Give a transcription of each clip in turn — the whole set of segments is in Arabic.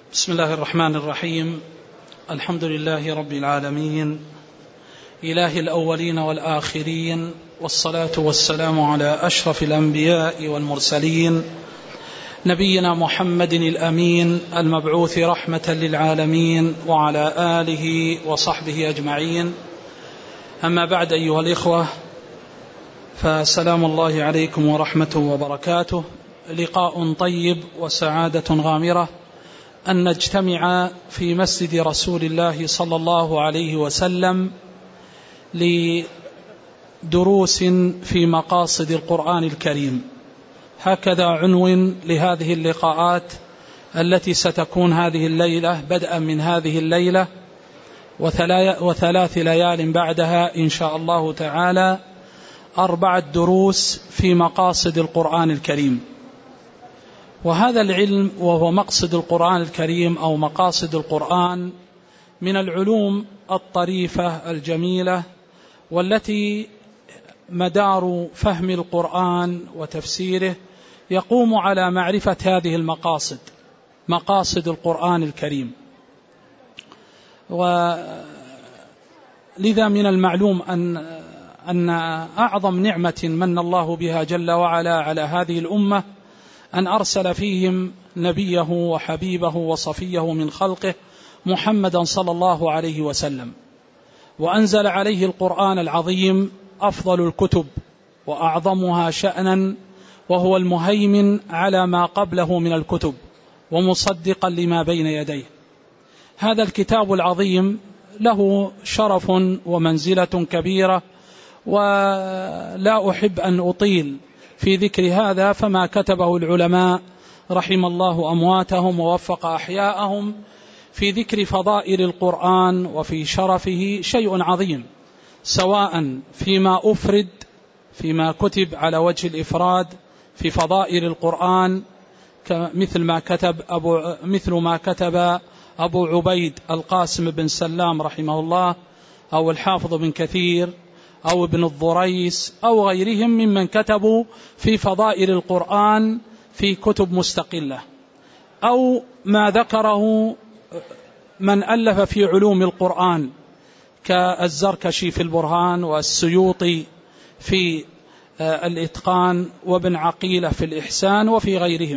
بسم الله الرحمن الرحيم. الحمد لله رب العالمين، إله الأولين والآخرين، والصلاة والسلام على أشرف الأنبياء والمرسلين، نبينا محمد الأمين المبعوث رحمة للعالمين، وعلى آله وصحبه أجمعين. أما بعد، أيها الإخوة، فسلام الله عليكم ورحمته وبركاته. لقاء طيب وسعادة غامرة أن نجتمع في مسجد رسول الله صلى الله عليه وسلم لدروس في مقاصد القرآن الكريم. هكذا عنوان لهذه اللقاءات التي ستكون هذه الليلة، بدءا من هذه الليلة وثلاث ليال بعدها إن شاء الله تعالى، 4 دروس في مقاصد القرآن الكريم. وهذا العلم وهو مقصد القرآن الكريم أو مقاصد القرآن من العلوم الطريفة الجميلة، والتي مدار فهم القرآن وتفسيره يقوم على معرفة هذه المقاصد، مقاصد القرآن الكريم. ولذا من المعلوم أن أعظم نعمة من الله بها جل وعلا على هذه الأمة أن أرسل فيهم نبيه وحبيبه وصفيه من خلقه محمدا صلى الله عليه وسلم، وأنزل عليه القرآن العظيم أفضل الكتب وأعظمها شأنا، وهو المهيمن على ما قبله من الكتب ومصدقا لما بين يديه. هذا الكتاب العظيم له شرف ومنزلة كبيرة، ولا أحب أن أطيل في ذكر هذا، فما كتبه العلماء رحم الله أمواتهم ووفق أحياءهم في ذكر فضائل القرآن وفي شرفه شيء عظيم، سواء فيما أفرد، فيما كتب على وجه الإفراد في فضائل القرآن، مثل ما كتب أبو عبيد القاسم بن سلام رحمه الله، أو الحافظ بن كثير، أو ابن الضريس، أو غيرهم ممن كتبوا في فضائل القرآن في كتب مستقلة، أو ما ذكره من ألف في علوم القرآن كالزركشي في البرهان، والسيوطي في الإتقان، وابن عقيلة في الإحسان، وفي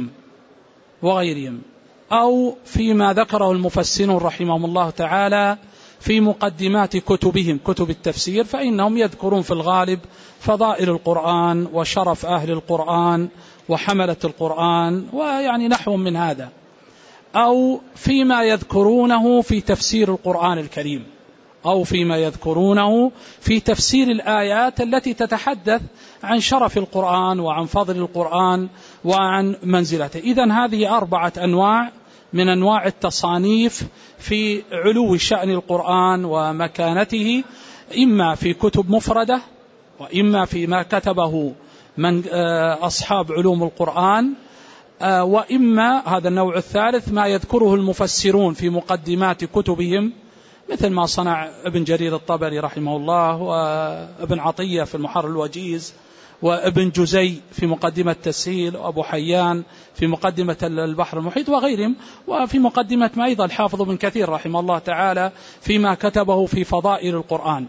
وغيرهم، أو فيما ذكره المفسرون رحمهم الله تعالى في مقدمات كتبهم، كتب التفسير، فإنهم يذكرون في الغالب فضائل القرآن وشرف أهل القرآن وحملة القرآن، ويعني نحو من هذا، أو فيما يذكرونه في تفسير القرآن الكريم، أو فيما يذكرونه في تفسير الآيات التي تتحدث عن شرف القرآن وعن فضل القرآن وعن منزلته. إذن هذه 4 أنواع من أنواع التصانيف في علو شأن القرآن ومكانته، إما في كتب مفردة، وإما فيما كتبه من أصحاب علوم القرآن، وإما هذا النوع الثالث ما يذكره المفسرون في مقدمات كتبهم، مثل ما صنع ابن جرير الطبري رحمه الله، وابن عطية في المحرر الوجيز، وابن جزي في مقدمة تسهيل، وأبو حيان في مقدمة البحر المحيط، وغيرهم، وفي مقدمة ما أيضا الحافظ بن كثير رحمه الله تعالى فيما كتبه في فضائل القرآن.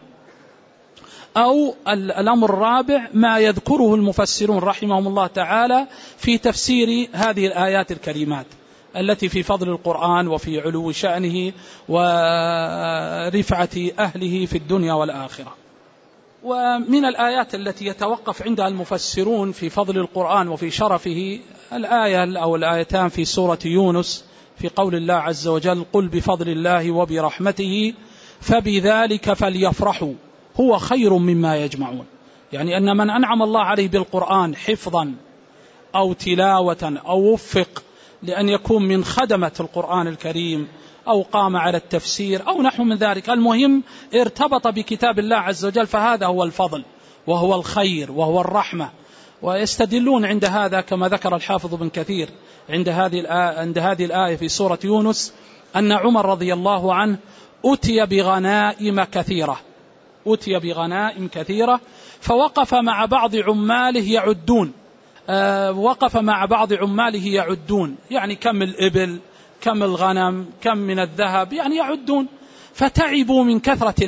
أو الأمر الرابع ما يذكره المفسرون رحمهم الله تعالى في تفسير هذه الآيات الكريمات التي في فضل القرآن وفي علو شأنه ورفعة أهله في الدنيا والآخرة. ومن الآيات التي يتوقف عندها المفسرون في فضل القرآن وفي شرفه الآية أو الآيتان في سورة يونس، في قول الله عز وجل: قل بفضل الله وبرحمته فبذلك فليفرحوا هو خير مما يجمعون. يعني أن من أنعم الله عليه بالقرآن حفظا أو تلاوة، أو وفق لأن يكون من خدمة القرآن الكريم، أو قام على التفسير، أو نحو من ذلك، المهم ارتبط بكتاب الله عز وجل، فهذا هو الفضل وهو الخير وهو الرحمة. ويستدلون عند هذا كما ذكر الحافظ بن كثير عند هذه الآية في سورة يونس أن عمر رضي الله عنه أتي بغنائم كثيرة، فوقف مع بعض عماله يعدون، يعني كم الإبل، كم الغنم، كم من الذهب، يعني يعدون، فتعبوا من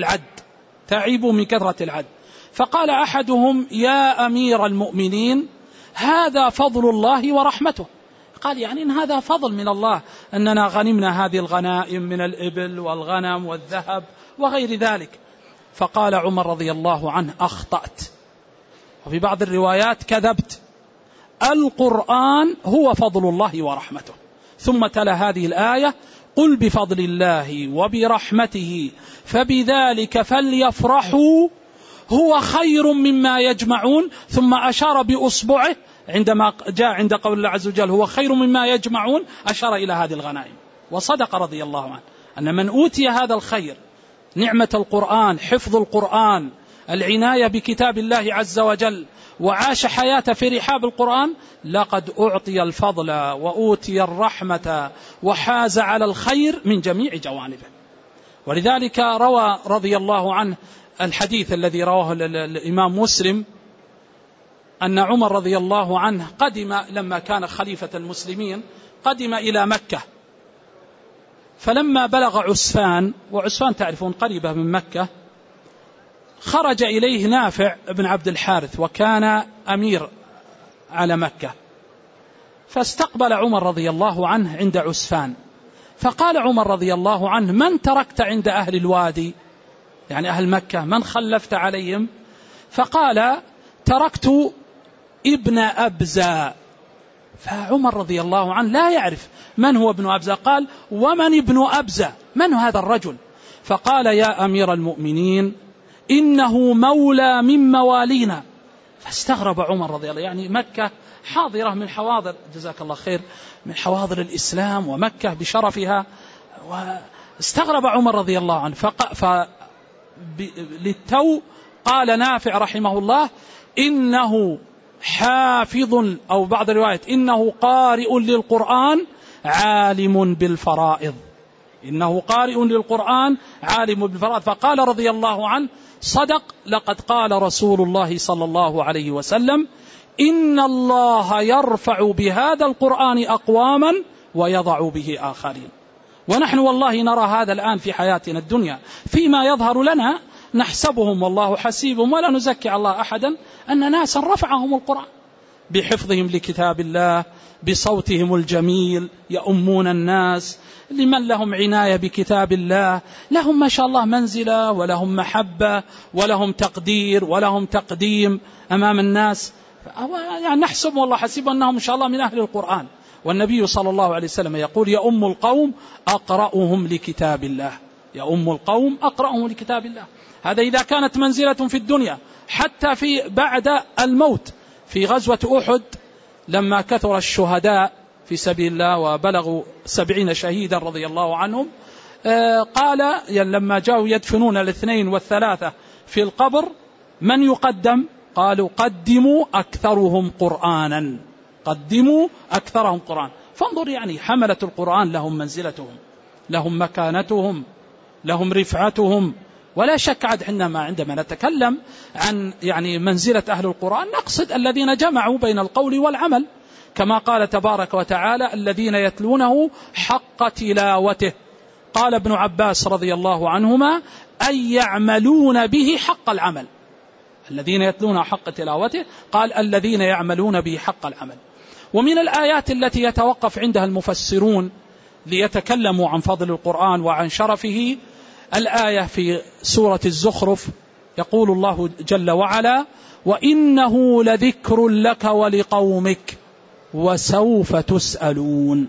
كثرة العد. فقال أحدهم: يا أمير المؤمنين، هذا فضل الله ورحمته. قال: يعني إن هذا فضل من الله أننا غنمنا هذه الغنائم من الإبل والغنم والذهب وغير ذلك. فقال عمر رضي الله عنه: أخطأت. وفي بعض الروايات: كذبت، القرآن هو فضل الله ورحمته. ثم تلا هذه الآية: قل بفضل الله وبرحمته فبذلك فليفرحوا هو خير مما يجمعون. ثم أشار بأصبعه عندما جاء عند قول الله عز وجل: هو خير مما يجمعون، أشار إلى هذه الغنائم. وصدق رضي الله عنه أن من أوتي هذا الخير، نعمة القرآن، حفظ القرآن، العناية بكتاب الله عز وجل، وعاش حياته في رحاب القرآن، لقد أعطي الفضل وأوتي الرحمة وحاز على الخير من جميع جوانبه. ولذلك روى رضي الله عنه الحديث الذي رواه الإمام مسلم أن عمر رضي الله عنه قدم لما كان خليفة المسلمين، قدم إلى مكة، فلما بلغ عسفان، وعسفان تعرفون قريبة من مكة، خرج إليه نافع بن عبد الحارث وكان أمير على مكة، فاستقبل عمر رضي الله عنه عند عسفان، فقال عمر رضي الله عنه: من تركت عند أهل الوادي، يعني أهل مكة، من خلفت عليهم؟ فقال: تركت ابن أبزة. فعمر رضي الله عنه لا يعرف من هو ابن أبزة، قال: ومن ابن أبزة؟ من هذا الرجل؟ فقال: يا أمير المؤمنين، إنه مولى من موالينا. فاستغرب عمر رضي الله، يعني مكة حاضرة من حواضر، جزاك الله خير، من حواضر الإسلام، ومكة بشرفها. واستغرب عمر رضي الله عنه، للتو قال نافع رحمه الله: إنه حافظ، أو بعض الروايات إنه قارئ للقرآن عالم بالفرائض، إنه قارئ للقرآن عالم بالفرائض. فقال رضي الله عنه: صدق، لقد قال رسول الله صلى الله عليه وسلم: إن الله يرفع بهذا القرآن أقواما ويضع به آخرين. ونحن والله نرى هذا الآن في حياتنا الدنيا، فيما يظهر لنا نحسبهم والله حسيبهم، ولا نزكي الله أحدا، أن ناسا رفعهم القرآن بحفظهم لكتاب الله، بصوتهم الجميل يؤمون الناس، لمن لهم عناية بكتاب الله، لهم ما شاء الله منزلة، ولهم محبة، ولهم تقدير، ولهم تقديم أمام الناس. يعني نحسب والله حسيب أنهم إن شاء الله من أهل القرآن. والنبي صلى الله عليه وسلم يقول: يؤم القوم أقرأهم لكتاب الله، يؤم القوم أقرأهم لكتاب الله. هذا إذا كانت منزلة في الدنيا. حتى في بعد الموت، في غزوة أحد لما كثر الشهداء في سبيل الله وبلغوا 70 شهيدا رضي الله عنهم، قال لما جاءوا يدفنون الاثنين والثلاثة في القبر: من يقدم؟ قالوا: قدموا أكثرهم قرآنا، قدموا أكثرهم قرآن. فانظر، يعني حملة القرآن لهم منزلتهم، لهم مكانتهم، لهم رفعتهم. ولا شك عندما نتكلم عن يعني منزلة أهل القرآن نقصد الذين جمعوا بين القول والعمل، كما قال تبارك وتعالى: الذين يتلونه حق تلاوته. قال ابن عباس رضي الله عنهما: أي يعملون به حق العمل. الذين يتلون حق تلاوته، قال: الذين يعملون به حق العمل. ومن الآيات التي يتوقف عندها المفسرون ليتكلموا عن فضل القرآن وعن شرفه الآية في سورة الزخرف، يقول الله جل وعلا: وإنه لذكر لك ولقومك وسوف تسألون.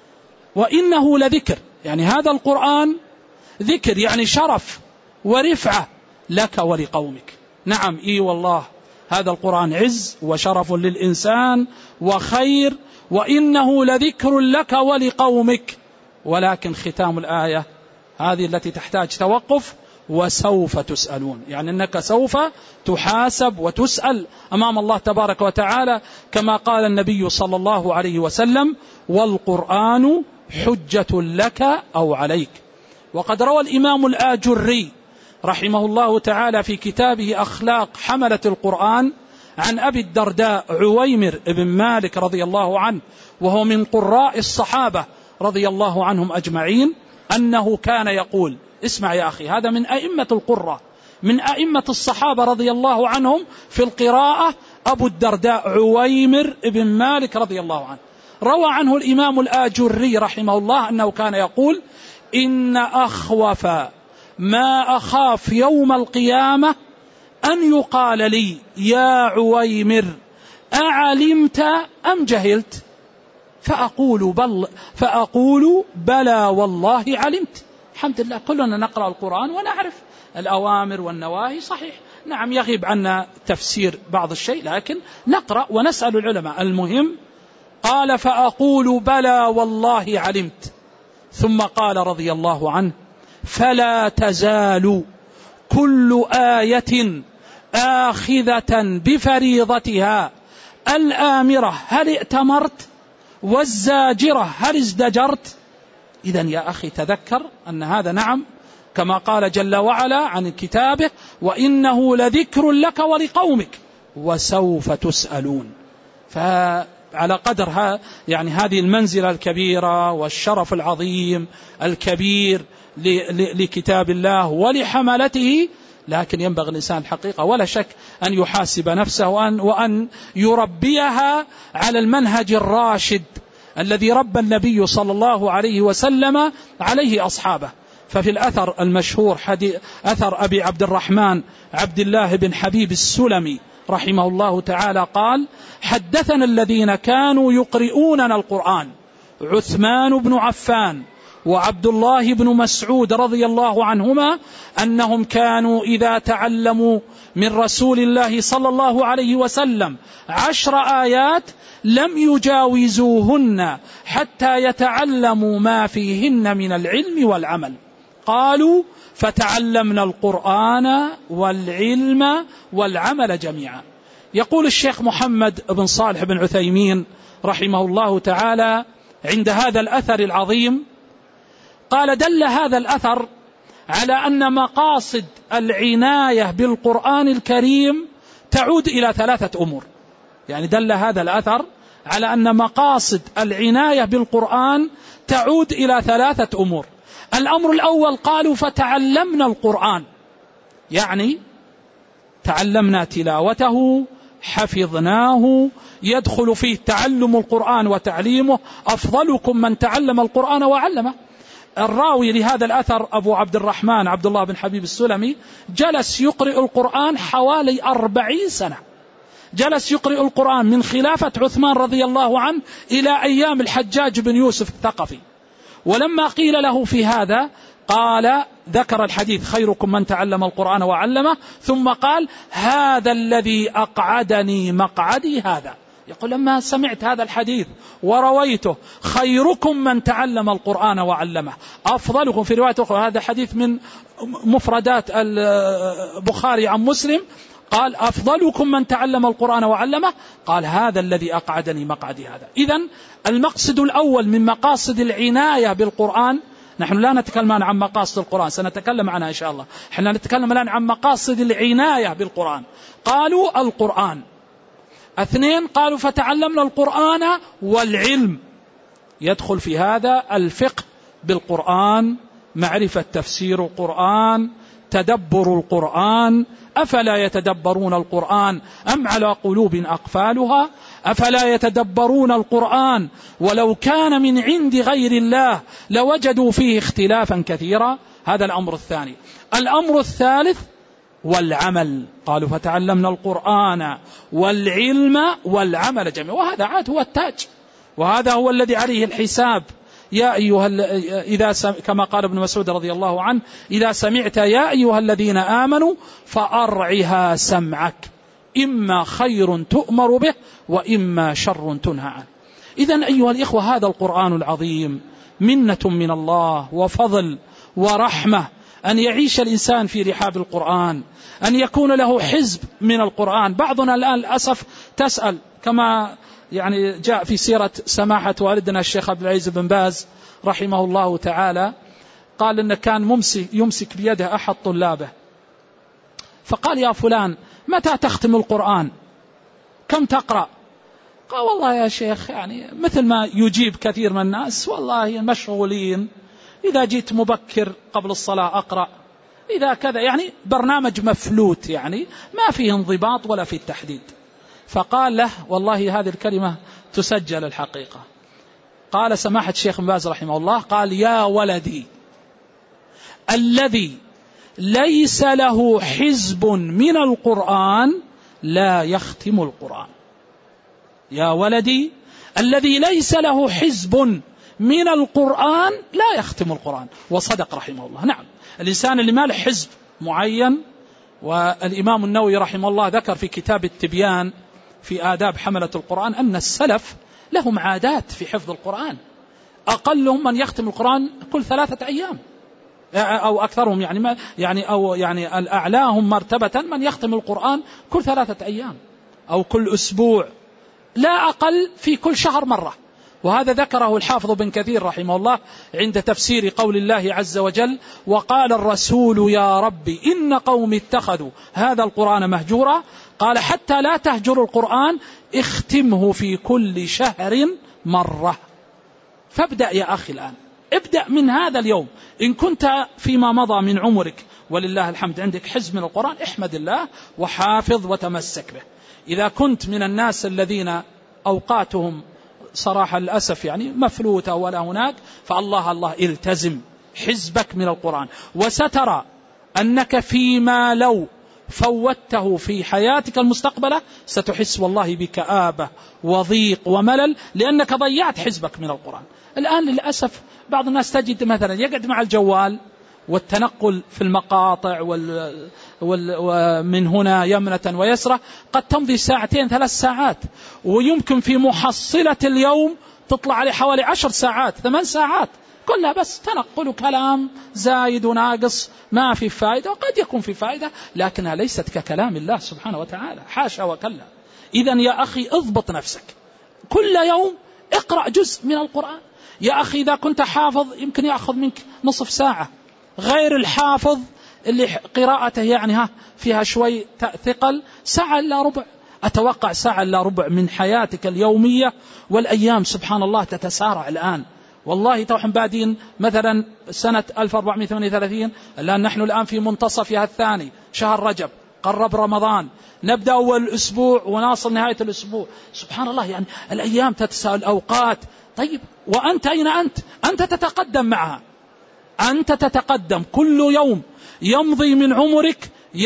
وإنه لذكر، يعني هذا القرآن ذكر، يعني شرف ورفعة لك ولقومك. نعم، والله هذا القرآن عز وشرف للإنسان وخير، وإنه لذكر لك ولقومك. ولكن ختام الآية هذه التي تحتاج توقف: وسوف تسألون، يعني أنك سوف تحاسب وتسأل أمام الله تبارك وتعالى، كما قال النبي صلى الله عليه وسلم: والقرآن حجة لك أو عليك. وقد روى الإمام الآجري رحمه الله تعالى في كتابه أخلاق حملة القرآن عن أبي الدرداء عويمر بن مالك رضي الله عنه، وهو من قراء الصحابة رضي الله عنهم أجمعين أنه كان يقول، اسمع يا أخي، هذا من أئمة القرة، من أئمة الصحابة رضي الله عنهم في القراءة، أبو الدرداء عويمر بن مالك رضي الله عنه، روى عنه الإمام الآجري رحمه الله أنه كان يقول: إن أخوف ما أخاف يوم القيامة أن يقال لي يا عويمر أعلمت أم جهلت؟ فأقول بلى والله علمت. الحمد لله كلنا نقرأ القرآن ونعرف الأوامر والنواهي، صحيح نعم يغيب عنا تفسير بعض الشيء، لكن نقرأ ونسأل العلماء. المهم قال: فأقول بلى والله علمت. ثم قال رضي الله عنه: فلا تزال كل آية آخذة بفريضتها، الآمرة هل ائتمرت، والزاجرة هل ازدجرت. إذن يا أخي تذكر أن هذا نعم كما قال جل وعلا عن كتابه: وإنه لذكر لك ولقومك وسوف تسألون. فعلى قدر يعني هذه المنزلة الكبيرة والشرف العظيم الكبير لكتاب الله ولحملته، لكن ينبغي الإنسان الحقيقة ولا شك أن يحاسب نفسه وأن يربيها على المنهج الراشد الذي ربى النبي صلى الله عليه وسلم عليه أصحابه. ففي الأثر المشهور أثر أبي عبد الرحمن عبد الله بن حبيب السلمي رحمه الله تعالى قال: حدثنا الذين كانوا يقرؤوننا القرآن عثمان بن عفان وعبد الله بن مسعود رضي الله عنهما أنهم كانوا إذا تعلموا من رسول الله صلى الله عليه وسلم 10 آيات لم يجاوزوهن حتى يتعلموا ما فيهن من العلم والعمل. قالوا: فتعلمنا القرآن والعلم والعمل جميعا. يقول الشيخ محمد بن صالح بن عثيمين رحمه الله تعالى عند هذا الأثر العظيم، قال: دل هذا الأثر على أن مقاصد العناية بالقرآن الكريم تعود إلى 3 أمور. يعني دل هذا الأثر على أن مقاصد العناية بالقرآن تعود إلى 3 أمور. الأمر الأول قالوا: فتعلمنا القرآن، يعني تعلمنا تلاوته، حفظناه، يدخل فيه تعلم القرآن وتعليمه، أفضلكم من تعلم القرآن وعلمه. الراوي لهذا الأثر أبو عبد الرحمن عبد الله بن حبيب السلمي جلس يقرئ القرآن حوالي 40 سنة، جلس يقرئ القرآن من خلافة عثمان رضي الله عنه إلى أيام الحجاج بن يوسف الثقفي. ولما قيل له في هذا قال، ذكر الحديث: خيركم من تعلم القرآن وعلمه، ثم قال: هذا الذي أقعدني مقعدي هذا. يقول: لما سمعت هذا الحديث ورويته: خيركم من تعلم القرآن وعلمه، أفضلكم، في رواية أخرى هذا حديث من مفردات البخاري عن مسلم، قال: أفضلكم من تعلم القرآن وعلمه، قال: هذا الذي أقعدني مقعدي هذا. إذن المقصد الأول من مقاصد العناية بالقرآن، نحن لا نتكلم عن مقاصد القرآن، سنتكلم عنها إن شاء الله، احنا نتكلم الآن عن مقاصد العناية بالقرآن. قالوا: القرآن. 2 قالوا: فتعلمنا القرآن والعلم، يدخل في هذا الفقه بالقرآن، معرفة تفسير القرآن، تدبر القرآن. أفلا يتدبرون القرآن أم على قلوب أقفالها؟ أفلا يتدبرون القرآن ولو كان من عند غير الله لوجدوا فيه اختلافا كثيرا. هذا الأمر الثاني. الأمر الثالث: والعمل. قالوا: فتعلمنا القرآن والعلم والعمل جميعا. وهذا عاد هو التاج، وهذا هو الذي عليه الحساب. يا أيها كما قال ابن مسعود رضي الله عنه: إذا سمعت يا أيها الذين آمنوا فأرعها سمعك، إما خير تؤمر به وإما شر تنهى عنه. إذن أيها الإخوة، هذا القرآن العظيم منة من الله وفضل ورحمة، أن يعيش الإنسان في رحاب القرآن، أن يكون له حزب من القرآن. بعضنا الآن للأسف تسأل، كما يعني جاء في سيرة سماحة والدنا الشيخ عبد العزيز بن باز رحمه الله تعالى، قال إن كان يمسك بيده أحد طلابه، فقال: يا فلان، متى تختم القرآن؟ كم تقرأ؟ قال والله يا شيخ يعني مثل ما يجيب كثير من الناس، والله مشغولين، إذا جيت مبكر قبل الصلاة أقرأ، إذا كذا، يعني برنامج مفلوت، يعني ما فيه انضباط ولا فيه التحديد. فقال له والله هذه الكلمة تسجل الحقيقة. قال سماحة الشيخ بن باز رحمه الله، قال يا ولدي الذي ليس له حزب من القرآن لا يختم القرآن. يا ولدي الذي ليس له حزب من القرآن لا يختم القرآن. وصدق رحمه الله. نعم، الإنسان اللي ما له حزب معين، والإمام النووي رحمه الله ذكر في كتاب التبيان في آداب حملة القرآن أن السلف لهم عادات في حفظ القرآن، أقلهم من يختم القرآن كل 3 أيام أو أكثرهم، يعني الأعلاهم مرتبة من يختم القرآن كل 3 أيام أو كل أسبوع، لا أقل في كل شهر مرة. وهذا ذكره الحافظ بن كثير رحمه الله عند تفسير قول الله عز وجل: وقال الرسول يا رب إن قوم اتخذوا هذا القرآن مهجورا. قال حتى لا تهجر القرآن، اختمه في كل شهر مرة. فابدأ يا أخي الآن، ابدأ من هذا اليوم. إن كنت فيما مضى من عمرك ولله الحمد عندك حزب من القرآن، احمد الله وحافظ وتمسك به. إذا كنت من الناس الذين أوقاتهم صراحة للأسف يعني مفلوتة ولا هناك، فالله التزم حزبك من القرآن، وسترى أنك فيما لو فوته في حياتك المستقبلة ستحس والله بكآبة وضيق وملل، لأنك ضيعت حزبك من القرآن. الآن للأسف بعض الناس تجد مثلا يقعد مع الجوال والتنقل في المقاطع ومن هنا يمنة ويسرة، قد تمضي 2 3 ساعات، ويمكن في محصلة اليوم تطلع عليه حوالي 10 ساعات 8 ساعات، كلها بس تنقل كلام زايد وناقص ما في فائدة، وقد يكون في فائدة لكنها ليست ككلام الله سبحانه وتعالى، حاشا وكلا. إذن يا أخي اضبط نفسك، كل يوم اقرأ جزء من القرآن. يا أخي إذا كنت حافظ يمكن يأخذ منك نصف ساعة، غير الحافظ اللي قراءته يعني فيها شوي ثقل 1 إلا ربع. أتوقع 1 إلا ربع من حياتك اليومية، والأيام سبحان الله تتسارع الآن. والله توحن بادين مثلا سنة 1438، الآن نحن الآن في منتصفها الثاني، شهر رجب، قرب رمضان، نبدأ أول الأسبوع وناصل نهاية الأسبوع. سبحان الله، يعني الأيام تتساوى الأوقات. طيب وأنت أين أنت تتقدم معها، أنت تتقدم، كل يوم يمضي من عمرك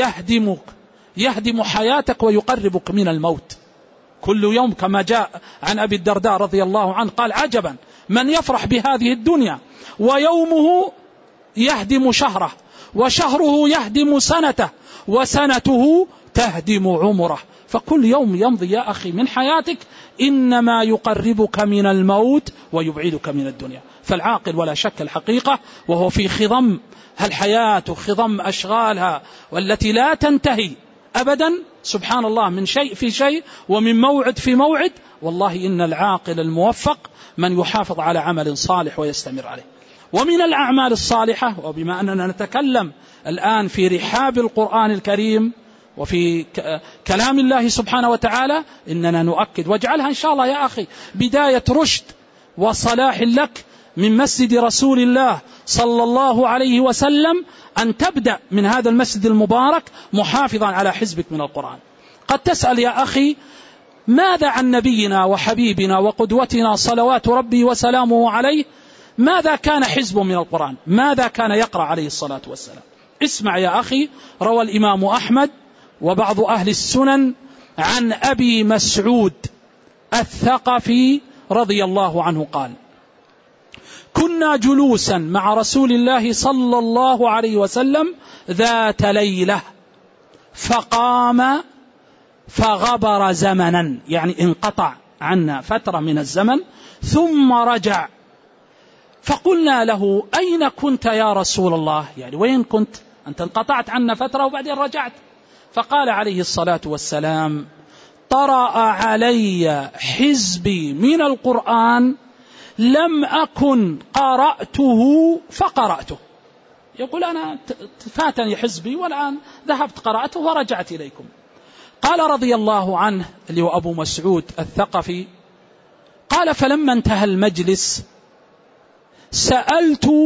يهدم حياتك ويقربك من الموت. كل يوم كما جاء عن أبي الدرداء رضي الله عنه قال: عجبا من يفرح بهذه الدنيا ويومه يهدم شهره، وشهره يهدم سنته، وسنته تهدم عمره. فكل يوم يمضي يا أخي من حياتك إنما يقربك من الموت ويبعدك من الدنيا. فالعاقل ولا شك الحقيقة وهو في خضم الحياة وخضم أشغالها والتي لا تنتهي أبدا، سبحان الله، من شيء في شيء ومن موعد في موعد. والله إن العاقل الموفق من يحافظ على عمل صالح ويستمر عليه. ومن الأعمال الصالحة، وبما أننا نتكلم الآن في رحاب القرآن الكريم وفي كلام الله سبحانه وتعالى، إننا نؤكد، واجعلها إن شاء الله يا أخي بداية رشد وصلاح لك من مسجد رسول الله صلى الله عليه وسلم، أن تبدأ من هذا المسجد المبارك محافظا على حزبك من القرآن. قد تسأل يا أخي ماذا عن نبينا وحبيبنا وقدوتنا صلوات ربي وسلامه عليه، ماذا كان حزبه من القرآن، ماذا كان يقرأ عليه الصلاة والسلام؟ اسمع يا أخي، روى الإمام أحمد وبعض أهل السنن عن أبي مسعود الثقفي رضي الله عنه قال: كنا جلوسا مع رسول الله صلى الله عليه وسلم ذات ليلة، فقام فغبر زمنا، يعني انقطع عنا فترة من الزمن، ثم رجع، فقلنا له: أين كنت يا رسول الله؟ يعني وين كنت؟ أنت انقطعت عنا فترة وبعدين رجعت. فقال عليه الصلاة والسلام: طرأ علي حزبي من القرآن لم أكن قرأته فقرأته. يقول أنا فاتني حزبي والآن ذهبت قرأته ورجعت إليكم. قال رضي الله عنه اللي هو أبو مسعود الثقفي قال فلما انتهى المجلس سألت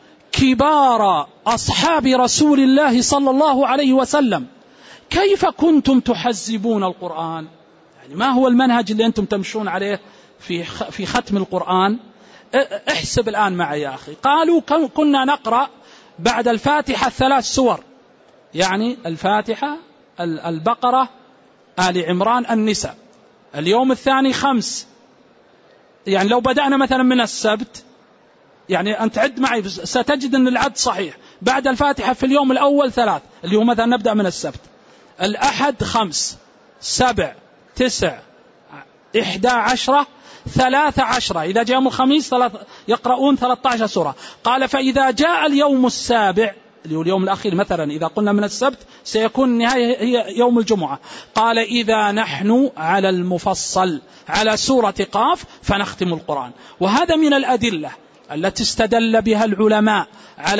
كبار أصحاب رسول الله صلى الله عليه وسلم كيف كنتم تحزبون القرآن؟ يعني ما هو المنهج اللي أنتم تمشون عليه في ختم القرآن؟ احسب الآن معي يا أخي. قالوا كنا نقرأ بعد الفاتحة 3 سور، يعني الفاتحة، البقرة، آل عمران، النساء. اليوم الثاني 5، يعني لو بدأنا مثلا من السبت، يعني أنت عد معي ستجد أن العد صحيح. بعد الفاتحة في اليوم الأول 3، اليوم مثلا نبدأ من السبت. الأحد 5، 7، 9، 11، 13. إذا جاء يوم الخميس يقرؤون 13 سورة. قال فإذا جاء اليوم السابع، اليوم الأخير مثلا إذا قلنا من السبت سيكون النهاية هي يوم الجمعة. قال إذا نحن على المفصل على سورة قاف فنختم القرآن. وهذا من الأدلة التي استدل بها العلماء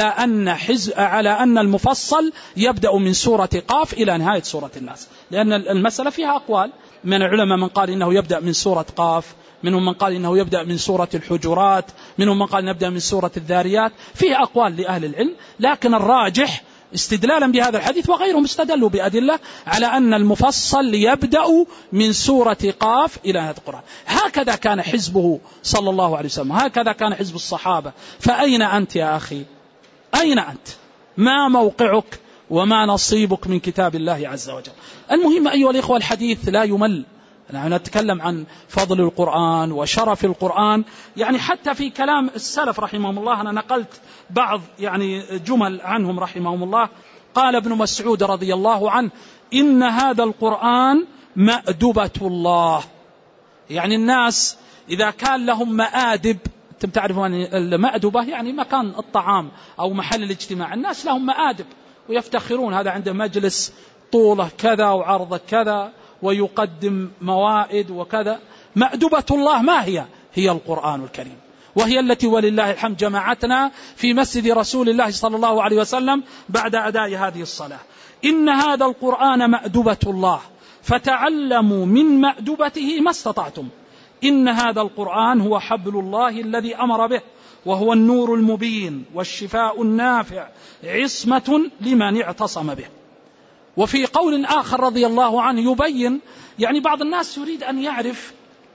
على أن المفصل يبدأ من سورة قاف إلى نهاية سورة الناس، لأن المسألة فيها أقوال من العلماء، من قال إنه يبدأ من سورة قاف، منهم من قال إنه يبدأ من سورة الحجرات، منهم من قال إنه يبدأ من سورة الذاريات. فيه أقوال لأهل العلم، لكن الراجح استدلالا بهذا الحديث وغيرهم استدلوا بأدلة على أن المفصل يبدأ من سورة قاف إلى نهاية القرآن. هكذا كان حزبه صلى الله عليه وسلم، هكذا كان حزب الصحابة. فأين أنت يا أخي؟ أين أنت؟ ما موقعك وما نصيبك من كتاب الله عز وجل؟ المهم أيها الإخوة، الحديث لا يمل. نحن نتكلم عن فضل القرآن وشرف القرآن، يعني حتى في كلام السلف رحمهم الله. أنا نقلت بعض يعني جمل عنهم رحمهم الله. قال ابن مسعود رضي الله عنه: إن هذا القرآن مأدبة الله. يعني الناس إذا كان لهم مآدب، أنتم تعرفون المأدبة يعني مكان الطعام أو محل الاجتماع، الناس لهم مآدب ويفتخرون، هذا عنده مجلس طوله كذا وعرضه كذا ويقدم موائد وكذا. مأدبة الله ما هي؟ هي القرآن الكريم، وهي التي ولله الحمد جمعتنا في مسجد رسول الله صلى الله عليه وسلم بعد أداء هذه الصلاة. إن هذا القرآن مأدبة الله فتعلموا من مأدبته ما استطعتم. إن هذا القرآن هو حبل الله الذي أمر به، وهو النور المبين والشفاء النافع، عصمة لمن اعتصم به. وفي قول آخر رضي الله عنه يبين، يعني بعض الناس يريد أن يعرف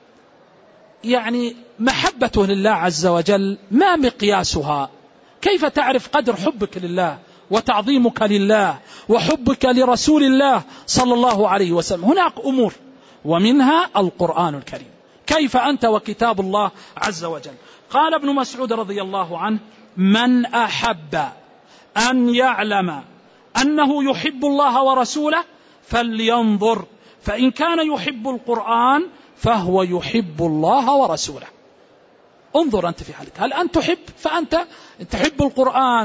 يعني محبته لله عز وجل ما مقياسها، كيف تعرف قدر حبك لله وتعظيمك لله وحبك لرسول الله صلى الله عليه وسلم. هناك أمور ومنها القرآن الكريم، كيف أنت وكتاب الله عز وجل. قال ابن مسعود رضي الله عنه: من أحب أن يعلم أنه يحب الله ورسوله فلينظر، فإن كان يحب القرآن فهو يحب الله ورسوله. انظر أنت في حالك، هل أنت تحب؟ فأنت تحب القرآن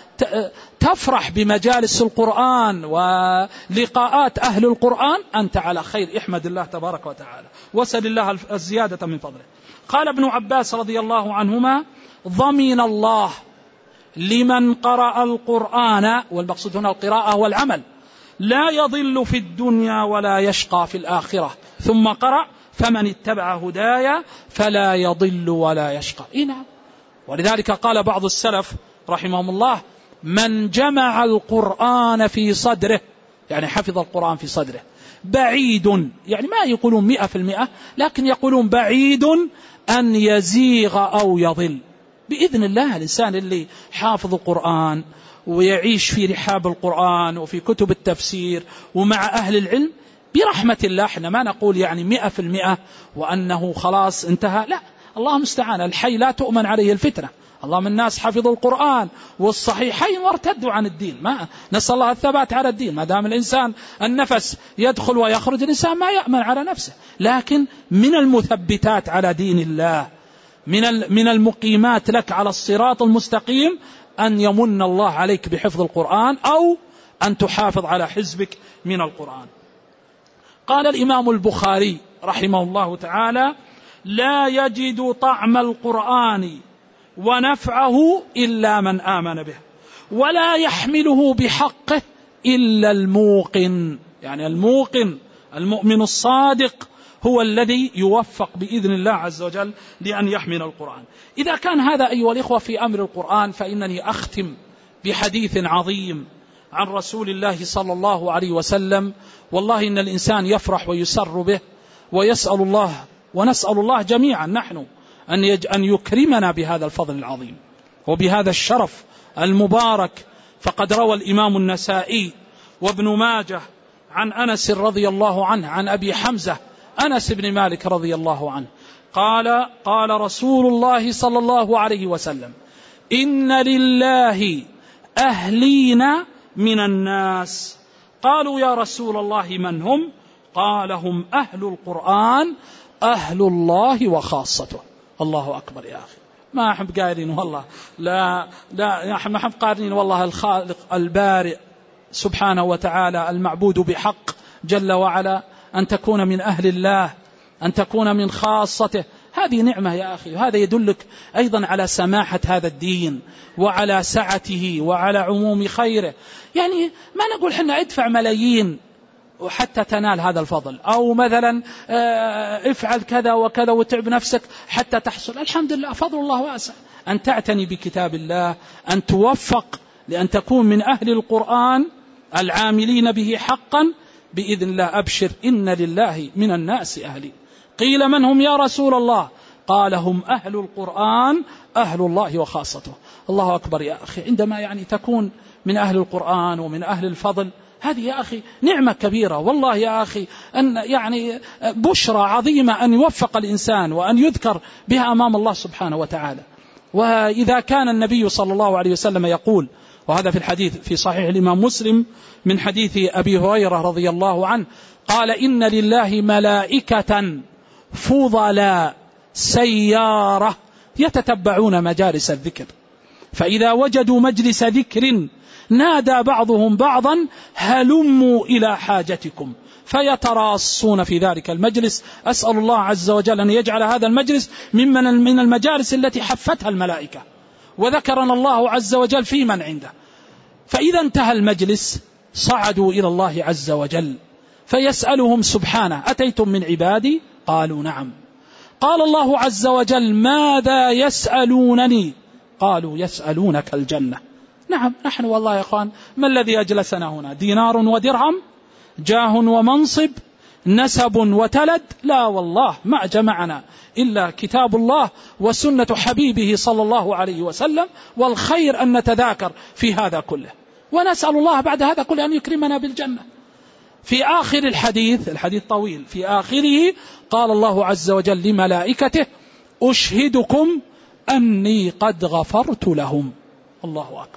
وتفرح بمجالس القرآن ولقاءات أهل القرآن، أنت على خير. احمد الله تبارك وتعالى وسل الله الزيادة من فضله. قال ابن عباس رضي الله عنهما: ضمن الله لمن قرأ القرآن، والمقصود هنا القراءة والعمل، لا يضل في الدنيا ولا يشقى في الآخرة. ثم قرأ: فمن اتبع هدايا فلا يضل ولا يشقى. نعم. ولذلك قال بعض السلف رحمهم الله: من جمع القرآن في صدره، يعني حفظ القرآن في صدره، بعيد، يعني ما يقولون 100%، لكن يقولون بعيد أن يزيغ أو يضل. بإذن الله الإنسان اللي حافظ القرآن ويعيش في رحاب القرآن وفي كتب التفسير ومع أهل العلم برحمة الله، احنا ما نقول يعني 100% وأنه خلاص انتهى، لا، الله مستعان. الحي لا تؤمن عليه الفتنة. اللهم الناس حفظوا القرآن والصحيحين وارتدوا عن الدين، ما نسأل الله الثبات على الدين. ما دام الإنسان النفس يدخل ويخرج، الإنسان ما يأمن على نفسه. لكن من المثبتات على دين الله، من المقيمات لك على الصراط المستقيم، أن يمن الله عليك بحفظ القرآن أو أن تحافظ على حزبك من القرآن. قال الإمام البخاري رحمه الله تعالى: لا يجد طعم القرآن ونفعه إلا من آمن به، ولا يحمله بحقه إلا الموقن، يعني الموقن المؤمن الصادق هو الذي يوفق بإذن الله عز وجل لأن يحمل القرآن. إذا كان هذا أيها الإخوة في أمر القرآن، فإنني أختم بحديث عظيم عن رسول الله صلى الله عليه وسلم. والله إن الإنسان يفرح ويسر به، ويسأل الله ونسأل الله جميعا نحن أن يكرمنا بهذا الفضل العظيم وبهذا الشرف المبارك. فقد روى الإمام النسائي وابن ماجه عن أنس رضي الله عنه عن أبي حمزة أنس بن مالك رضي الله عنه قال رسول الله صلى الله عليه وسلم: إن لله أهلين من الناس. قالوا: يا رسول الله من هم؟ قال: هم أهل القرآن، أهل الله وخاصته. الله أكبر يا أخي. ما أحب قائلين والله لا ما أحب قائلين والله الخالق البارئ سبحانه وتعالى المعبود بحق جل وعلا، أن تكون من أهل الله، أن تكون من خاصته. هذه نعمة يا أخي. هذا يدلك أيضا على سماحة هذا الدين وعلى سعته وعلى عموم خيره. يعني ما نقول حنا ادفع ملايين حتى تنال هذا الفضل، أو مثلا افعل كذا وكذا وتعب نفسك حتى تحصل. الحمد لله، فضل الله واسع. أن تعتني بكتاب الله، أن توفق لأن تكون من أهل القرآن العاملين به حقا بإذن الله. أبشر، إن لله من الناس أهلي. قيل: من هم يا رسول الله؟ قال: هم أهل القرآن، أهل الله وخاصته. الله أكبر يا أخي. عندما يعني تكون من أهل القرآن ومن أهل الفضل، هذه يا أخي نعمة كبيرة والله يا أخي، أن يعني بشرى عظيمة أن يوفق الإنسان وأن يذكر بها أمام الله سبحانه وتعالى. وإذا كان النبي صلى الله عليه وسلم يقول، وهذا في الحديث في صحيح الإمام مسلم من حديث أبي هريرة رضي الله عنه، قال: إن لله ملائكة فضلاء سيارة يتتبعون مجالس الذكر، فإذا وجدوا مجلس ذكر نادى بعضهم بعضا: هلموا إلى حاجتكم، فيتراصون في ذلك المجلس. أسأل الله عز وجل أن يجعل هذا المجلس من المجالس التي حفتها الملائكة وذكرنا الله عز وجل في من عنده. فإذا انتهى المجلس صعدوا إلى الله عز وجل فيسألهم سبحانه: أتيتم من عبادي؟ قالوا: نعم. قال الله عز وجل: ماذا يسألونني؟ قالوا: يسألونك الجنة. نعم، نحن والله يا أخوان ما الذي أجلسنا هنا؟ دينار ودرهم، جاه ومنصب، نسب وتلد؟ لا والله، ما جمعنا إلا كتاب الله وسنة حبيبه صلى الله عليه وسلم، والخير أن نتذاكر في هذا كله، ونسأل الله بعد هذا كله أن يكرمنا بالجنة. في آخر الحديث طويل، في آخره قال الله عز وجل لملائكته: أشهدكم أني قد غفرت لهم. الله أكبر.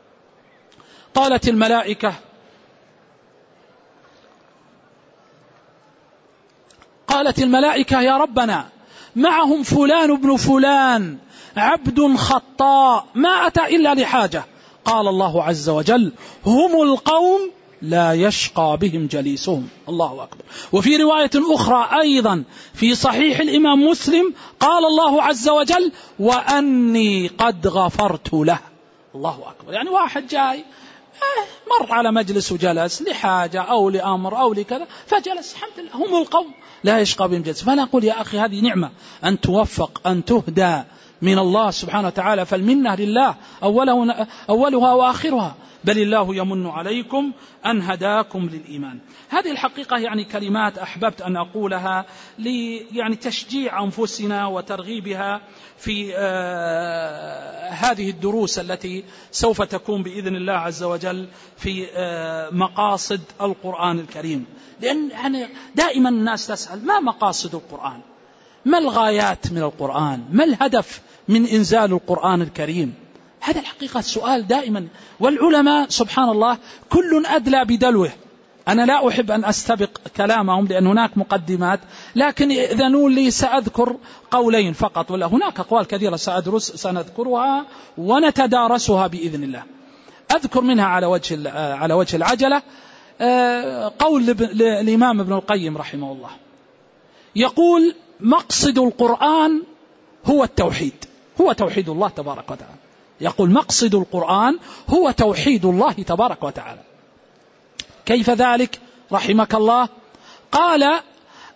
قالت الملائكة: يا ربنا، معهم فلان ابن فلان عبد خطاء ما أتى إلا لحاجة. قال الله عز وجل: هم القوم لا يشقى بهم جليسهم. الله أكبر. وفي رواية أخرى أيضا في صحيح الإمام مسلم قال الله عز وجل: وأني قد غفرت له. الله أكبر. يعني واحد جاي مر على مجلس وجلس لحاجة أو لأمر أو لكذا فجلس، الحمد لله، هم القوم لا يشقى بهم جلس. فأنا أقول يا أخي هذه نعمة أن توفق، أن تهدى من الله سبحانه وتعالى، فالمنة لله أولها وآخرها، بل الله يمن عليكم أن هداكم للإيمان. هذه الحقيقة يعني كلمات أحببت أن أقولها يعني تشجيع أنفسنا وترغيبها في هذه الدروس التي سوف تكون بإذن الله عز وجل في مقاصد القرآن الكريم. لأن يعني دائما الناس تسأل: ما مقاصد القرآن؟ ما الغايات من القرآن؟ ما الهدف من إنزال القرآن الكريم؟ هذا الحقيقة السؤال دائما، والعلماء سبحان الله كل أدلى بدلوه. أنا لا أحب أن أستبق كلامهم لأن هناك مقدمات، لكن إذنوا لي سأذكر قولين فقط، ولا هناك أقوال كثيرة سنذكرها ونتدارسها بإذن الله. أذكر منها على وجه العجلة قول الإمام ابن القيم رحمه الله، يقول: مقصد القرآن هو التوحيد، هو توحيد الله تبارك وتعالى. يقول: مقصد القرآن هو توحيد الله تبارك وتعالى. كيف ذلك رحمك الله؟ قال: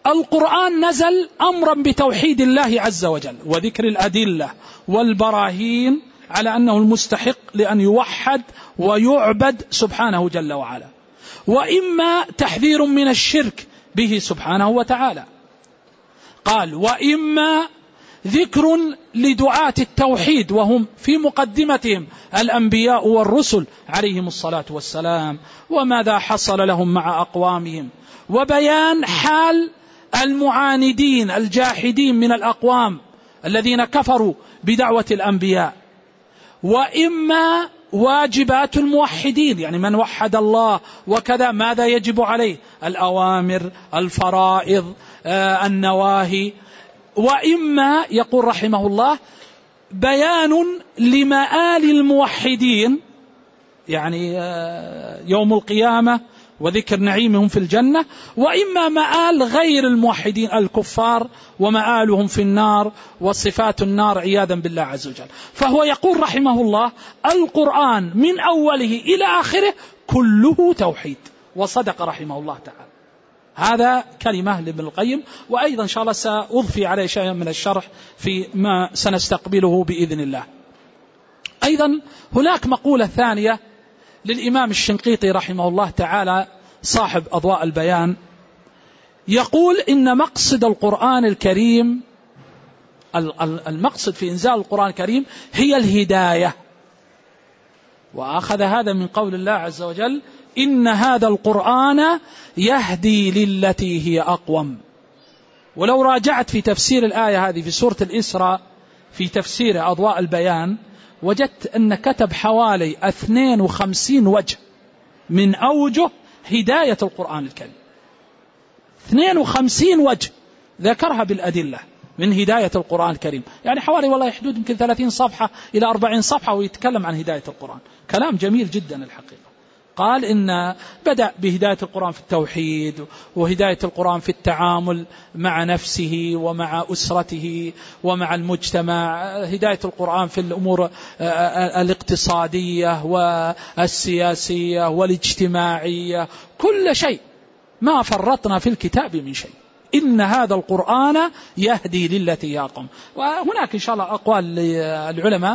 القرآن نزل أمرا بتوحيد الله عز وجل وذكر الأدلة والبراهين على أنه المستحق لأن يوحد ويعبد سبحانه جل وعلا، وإما تحذير من الشرك به سبحانه وتعالى. قال وإما ذكر لدعاة التوحيد وهم في مقدمتهم الأنبياء والرسل عليهم الصلاة والسلام وماذا حصل لهم مع أقوامهم، وبيان حال المعاندين الجاحدين من الأقوام الذين كفروا بدعوة الأنبياء. وإما واجبات الموحدين، يعني من وحد الله وكذا ماذا يجب عليه، الأوامر الفرائض النواهي. وإما يقول رحمه الله بيان لمآل الموحدين، يعني يوم القيامة وذكر نعيمهم في الجنة، وإما مآل غير الموحدين الكفار ومآلهم في النار وصفات النار عياذا بالله عز وجل. فهو يقول رحمه الله القرآن من أوله إلى آخره كله توحيد، وصدق رحمه الله تعالى. هذا كلمة لابن القيم، وأيضا إن شاء الله سأضفي عليه شيئا من الشرح فيما سنستقبله بإذن الله. أيضا هناك مقولة ثانية للإمام الشنقيطي رحمه الله تعالى صاحب أضواء البيان، يقول إن مقصد القرآن الكريم، المقصد في إنزال القرآن الكريم هي الهداية، وأخذ هذا من قول الله عز وجل إن هذا القرآن يهدي للتي هي أقوم. ولو راجعت في تفسير الآية هذه في سورة الإسراء في تفسير أضواء البيان وجدت أن كتب حوالي 52 وجه من أوجه هداية القرآن الكريم، 52 وجه ذكرها بالأدلة من هداية القرآن الكريم، يعني حوالي والله يحدود يمكن 30 صفحة إلى 40 صفحة ويتكلم عن هداية القرآن. كلام جميل جدا الحقيقة. قال إن بدأ بهداية القرآن في التوحيد، وهداية القرآن في التعامل مع نفسه ومع أسرته ومع المجتمع، هداية القرآن في الأمور الاقتصادية والسياسية والاجتماعية، كل شيء ما فرطنا في الكتاب من شيء. إن هذا القرآن يهدي للتي هي أقوم. وهناك إن شاء الله أقوال للعلماء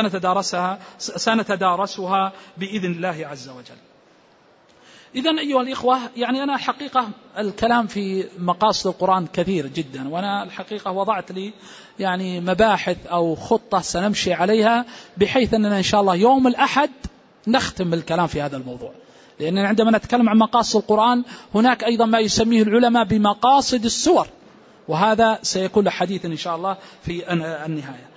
سنتدارسها بإذن الله عز وجل. إذن أيها الإخوة، يعني أنا الحقيقة الكلام في مقاصد القرآن كثير جدا، وأنا الحقيقة وضعت لي يعني مباحث أو خطة سنمشي عليها بحيث أننا إن شاء الله يوم الأحد نختم الكلام في هذا الموضوع. لأن عندما نتكلم عن مقاصد القرآن هناك أيضا ما يسميه العلماء بمقاصد السور، وهذا سيكون حديث إن شاء الله في النهاية.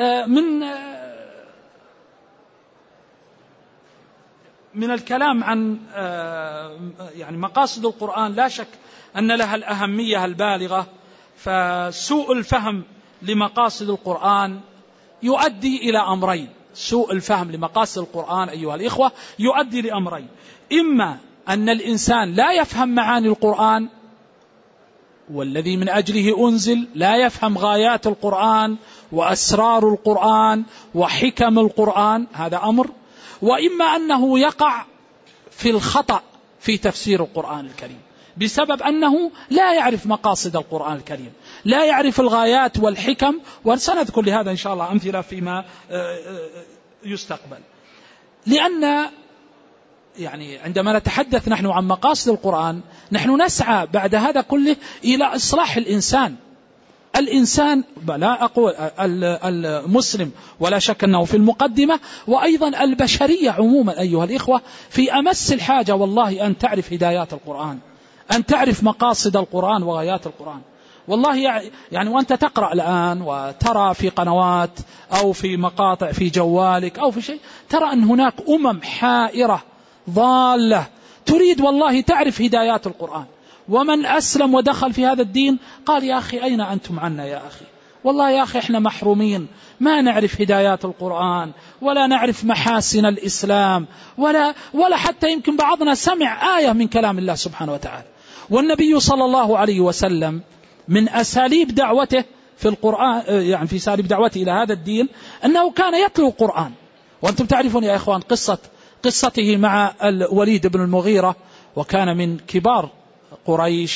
من الكلام عن يعني مقاصد القرآن لا شك أن لها الأهمية البالغة، فسوء الفهم لمقاصد القرآن يؤدي إلى أمرين. سوء الفهم لمقاصد القرآن أيها الإخوة يؤدي لأمرين: إما أن الإنسان لا يفهم معاني القرآن والذي من أجله أنزل، لا يفهم غايات القرآن وأسرار القرآن وحكم القرآن، هذا أمر. وإما أنه يقع في الخطأ في تفسير القرآن الكريم بسبب أنه لا يعرف مقاصد القرآن الكريم، لا يعرف الغايات والحكم، وسنذكر لهذا إن شاء الله أمثلة فيما يستقبل. لأن يعني عندما نتحدث نحن عن مقاصد القرآن نحن نسعى بعد هذا كله إلى إصلاح الإنسان. الإنسان لا أقول المسلم ولا شك أنه في المقدمة، وأيضا البشرية عموما أيها الإخوة في أمس الحاجة والله أن تعرف هدايات القرآن، أن تعرف مقاصد القرآن وغايات القرآن. والله يعني وأنت تقرأ الآن وترى في قنوات أو في مقاطع في جوالك أو في شيء، ترى أن هناك حائرة ضالة تريد والله تعرف هدايات القرآن. ومن أسلم ودخل في هذا الدين قال يا أخي أين أنتم عنا يا أخي، والله يا أخي إحنا محرومين، ما نعرف هدايات القرآن ولا نعرف محاسن الإسلام ولا حتى يمكن بعضنا سمع آية من كلام الله سبحانه وتعالى. والنبي صلى الله عليه وسلم من أساليب دعوته في القرآن، يعني في أساليب دعوته إلى هذا الدين أنه كان يتلو القرآن. وأنتم تعرفون يا إخوان قصته مع الوليد بن المغيرة، وكان من كبار قريش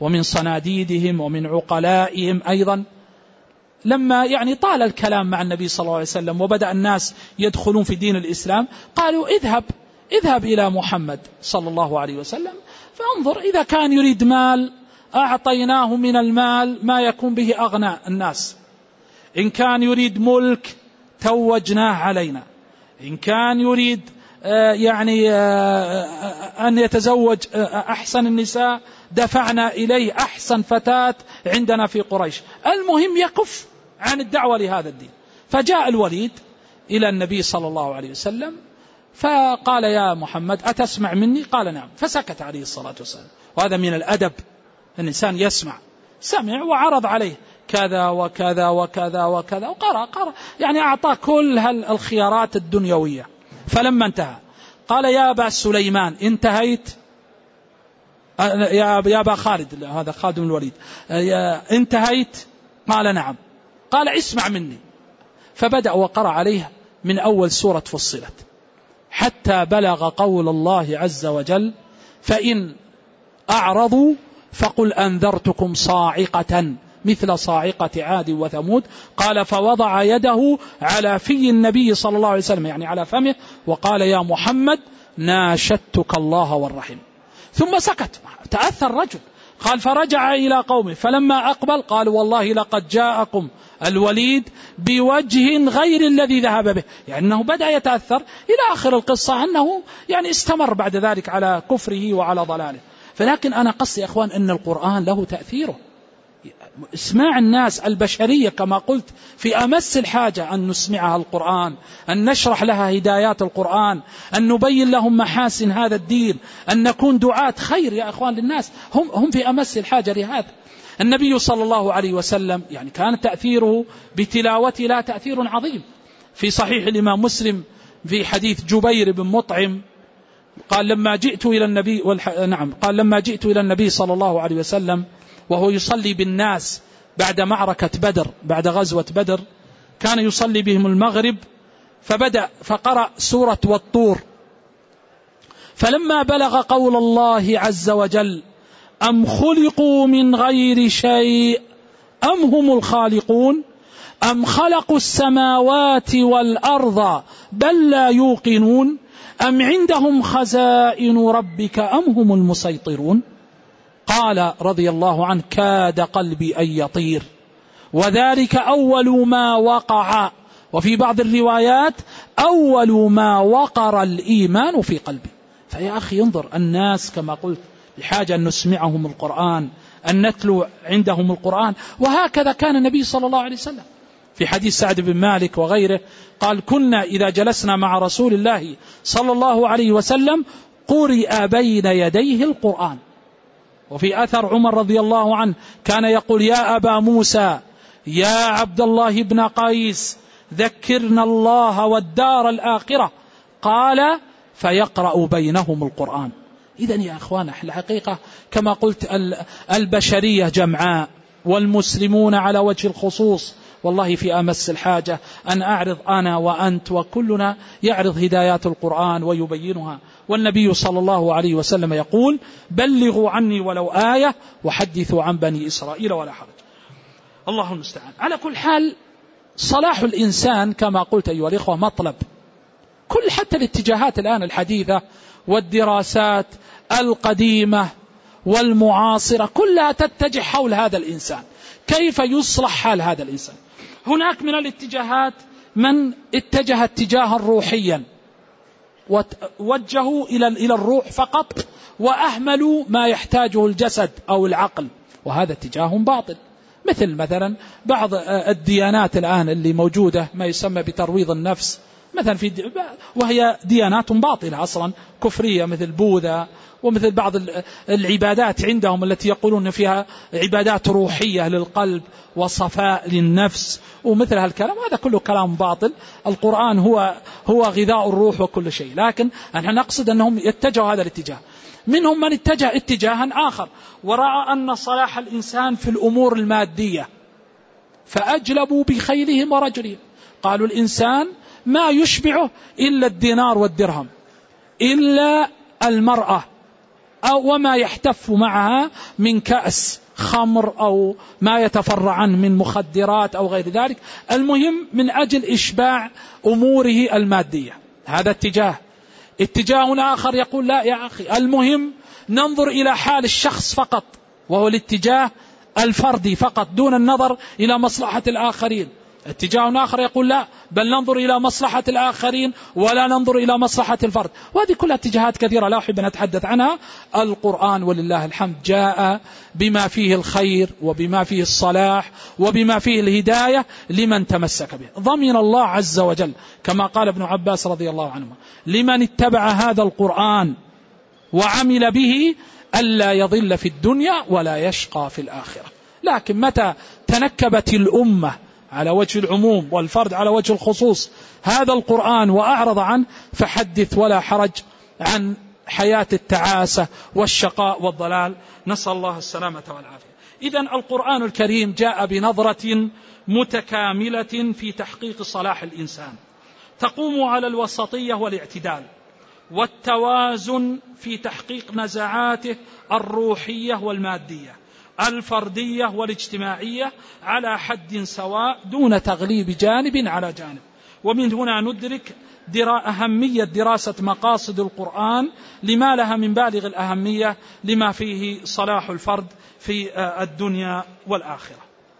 ومن صناديدهم ومن عقلائهم أيضا. لما يعني طال الكلام مع النبي صلى الله عليه وسلم وبدأ الناس يدخلون في دين الإسلام قالوا اذهب إلى محمد صلى الله عليه وسلم فانظر، إذا كان يريد مال أعطيناه من المال ما يكون به أغنى الناس، إن كان يريد ملك توجناه علينا، إن كان يريد أن يتزوج أحسن النساء دفعنا إليه أحسن فتاة عندنا في قريش، المهم يكف عن الدعوة لهذا الدين. فجاء الوليد إلى النبي صلى الله عليه وسلم فقال يا محمد أتسمع مني؟ قال نعم، فسكت عليه الصلاة والسلام. وهذا من الأدب، الإنسان يسمع، سمع وعرض عليه كذا وكذا وكذا وكذا وقرأ يعني أعطاه كل الخيارات الدنيوية. فلما انتهى قال يا أبا سليمان انتهيت؟ يا أبا خالد، هذا خالد بن الوليد، انتهيت؟ قال نعم. قال اسمع مني. فبدأ وقرأ عليه من أول سورة فصلت حتى بلغ قول الله عز وجل فإن أعرضوا فقل أنذرتكم صاعقة مثل صاعقة عاد وثمود. قال فوضع يده على في النبي صلى الله عليه وسلم يعني على فمه وقال يا محمد ناشدتك الله والرحم. ثم سكت، تأثر الرجل. قال فرجع إلى قومه فلما أقبل قال والله لقد جاءكم الوليد بوجه غير الذي ذهب به، يعني أنه بدأ يتأثر إلى آخر القصة، أنه يعني استمر بعد ذلك على كفره وعلى ضلاله. فلكن أنا قصدي يا أخوان أن القرآن له تأثيره. اسماع الناس البشرية كما قلت في أمس الحاجة أن نسمعها القرآن، أن نشرح لها هدايات القرآن، أن نبين لهم محاسن هذا الدين، أن نكون دعاة خير يا أخوان للناس، هم في أمس الحاجة لهذا. النبي صلى الله عليه وسلم يعني كان تأثيره بتلاوته لا تأثير عظيم. في صحيح الإمام مسلم في حديث جبير بن مطعم قال لما جئت إلى النبي صلى الله عليه وسلم وهو يصلي بالناس بعد معركة بدر، بعد غزوة بدر، كان يصلي بهم المغرب، فقرأ سورة والطور. فلما بلغ قول الله عز وجل أم خلقوا من غير شيء أم هم الخالقون أم خلقوا السماوات والأرض بل لا يوقنون أم عندهم خزائن ربك أم هم المسيطرون. قال رضي الله عنه كاد قلبي أن يطير، وذلك أول ما وقع، وفي بعض الروايات أول ما وقر الإيمان في قلبي. فيا أخي انظر، الناس كما قلت بحاجة أن نسمعهم القرآن، أن نتلو عندهم القرآن. وهكذا كان النبي صلى الله عليه وسلم في حديث سعد بن مالك وغيره قال كنا إذا جلسنا مع رسول الله صلى الله عليه وسلم قرئ بين يديه القرآن. وفي أثر عمر رضي الله عنه كان يقول يا أبا موسى يا عبد الله بن قيس ذكرنا الله والدار الآخرة، قال فيقرأ بينهم القرآن. إذن يا أخوانا الحقيقة كما قلت البشرية جمعاء والمسلمون على وجه الخصوص والله في أمس الحاجة أن أعرض أنا وأنت وكلنا يعرض هدايات القرآن ويبينها. والنبي صلى الله عليه وسلم يقول بلغوا عني ولو آية وحدثوا عن بني إسرائيل ولا حرج. الله المستعان. على كل حال صلاح الإنسان كما قلت أيها الإخوة مطلب. كل حتى الاتجاهات الآن الحديثة والدراسات القديمة والمعاصرة كلها تتجه حول هذا الإنسان، كيف يصلح حال هذا الإنسان. هناك من الاتجاهات من اتجه اتجاها روحيا ووجهوا إلى الروح فقط وأهملوا ما يحتاجه الجسد أو العقل، وهذا اتجاه باطل. مثلا بعض الديانات الآن اللي موجودة ما يسمى بترويض النفس مثلا وهي ديانات باطلة أصلا كفرية، مثل بوذا ومثل بعض العبادات عندهم التي يقولون فيها عبادات روحية للقلب وصفاء للنفس ومثل هالكلام. هذا كله كلام باطل. القرآن هو غذاء الروح وكل شيء، لكن نحن نقصد أنهم يتجهوا هذا الاتجاه. منهم من اتجه اتجاها آخر ورأى أن صلاح الإنسان في الأمور المادية، فأجلبوا بخيلهم ورجلهم. قالوا الإنسان ما يشبعه إلا الدينار والدرهم، إلا المرأة، أو وما يحتف معها من كأس خمر أو ما يتفرع عنه من مخدرات أو غير ذلك. المهم من أجل إشباع أموره المادية. هذا اتجاه آخر يقول لا يا أخي، المهم ننظر إلى حال الشخص فقط، وهو الاتجاه الفردي فقط دون النظر إلى مصلحة الآخرين. اتجاه آخر يقول لا، بل ننظر إلى مصلحة الآخرين ولا ننظر إلى مصلحة الفرد. وهذه كلها اتجاهات كثيرة لا أحب أن أتحدث عنها. القرآن ولله الحمد جاء بما فيه الخير وبما فيه الصلاح وبما فيه الهداية لمن تمسك به. ضمن الله عز وجل كما قال ابن عباس رضي الله عنهما: لمن اتبع هذا القرآن وعمل به ألا يضل في الدنيا ولا يشقى في الآخرة. لكن متى تنكبت الأمة على وجه العموم والفرد على وجه الخصوص هذا القرآن وأعرض عنه، فحدث ولا حرج عن حياة التعاسة والشقاء والضلال، نسأل الله السلامة والعافية. إذن القرآن الكريم جاء بنظرة متكاملة في تحقيق صلاح الإنسان، تقوم على الوسطية والاعتدال والتوازن في تحقيق نزعاته الروحية والمادية، الفردية والاجتماعية على حد سواء دون تغليب جانب على جانب. ومن هنا ندرك أهمية دراسة مقاصد القرآن لما لها من بالغ الأهمية لما فيه صلاح الفرد في الدنيا والآخرة.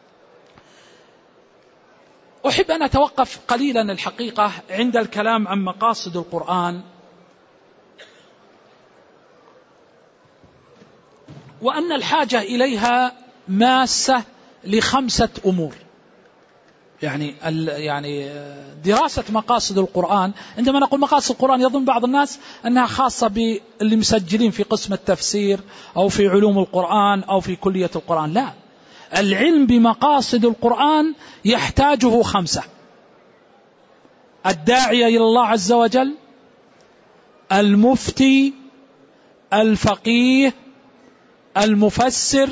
أحب أن أتوقف قليلا الحقيقة عند الكلام عن مقاصد القرآن، وأن الحاجة إليها ماسة ل5 أمور. يعني دراسة مقاصد القرآن، عندما نقول مقاصد القرآن يظن بعض الناس أنها خاصة باللي مسجلين في قسم التفسير أو في علوم القرآن أو في كلية القرآن. لا، العلم بمقاصد القرآن يحتاجه 5: الداعية إلى الله عز وجل، المفتي، الفقيه، الفقيه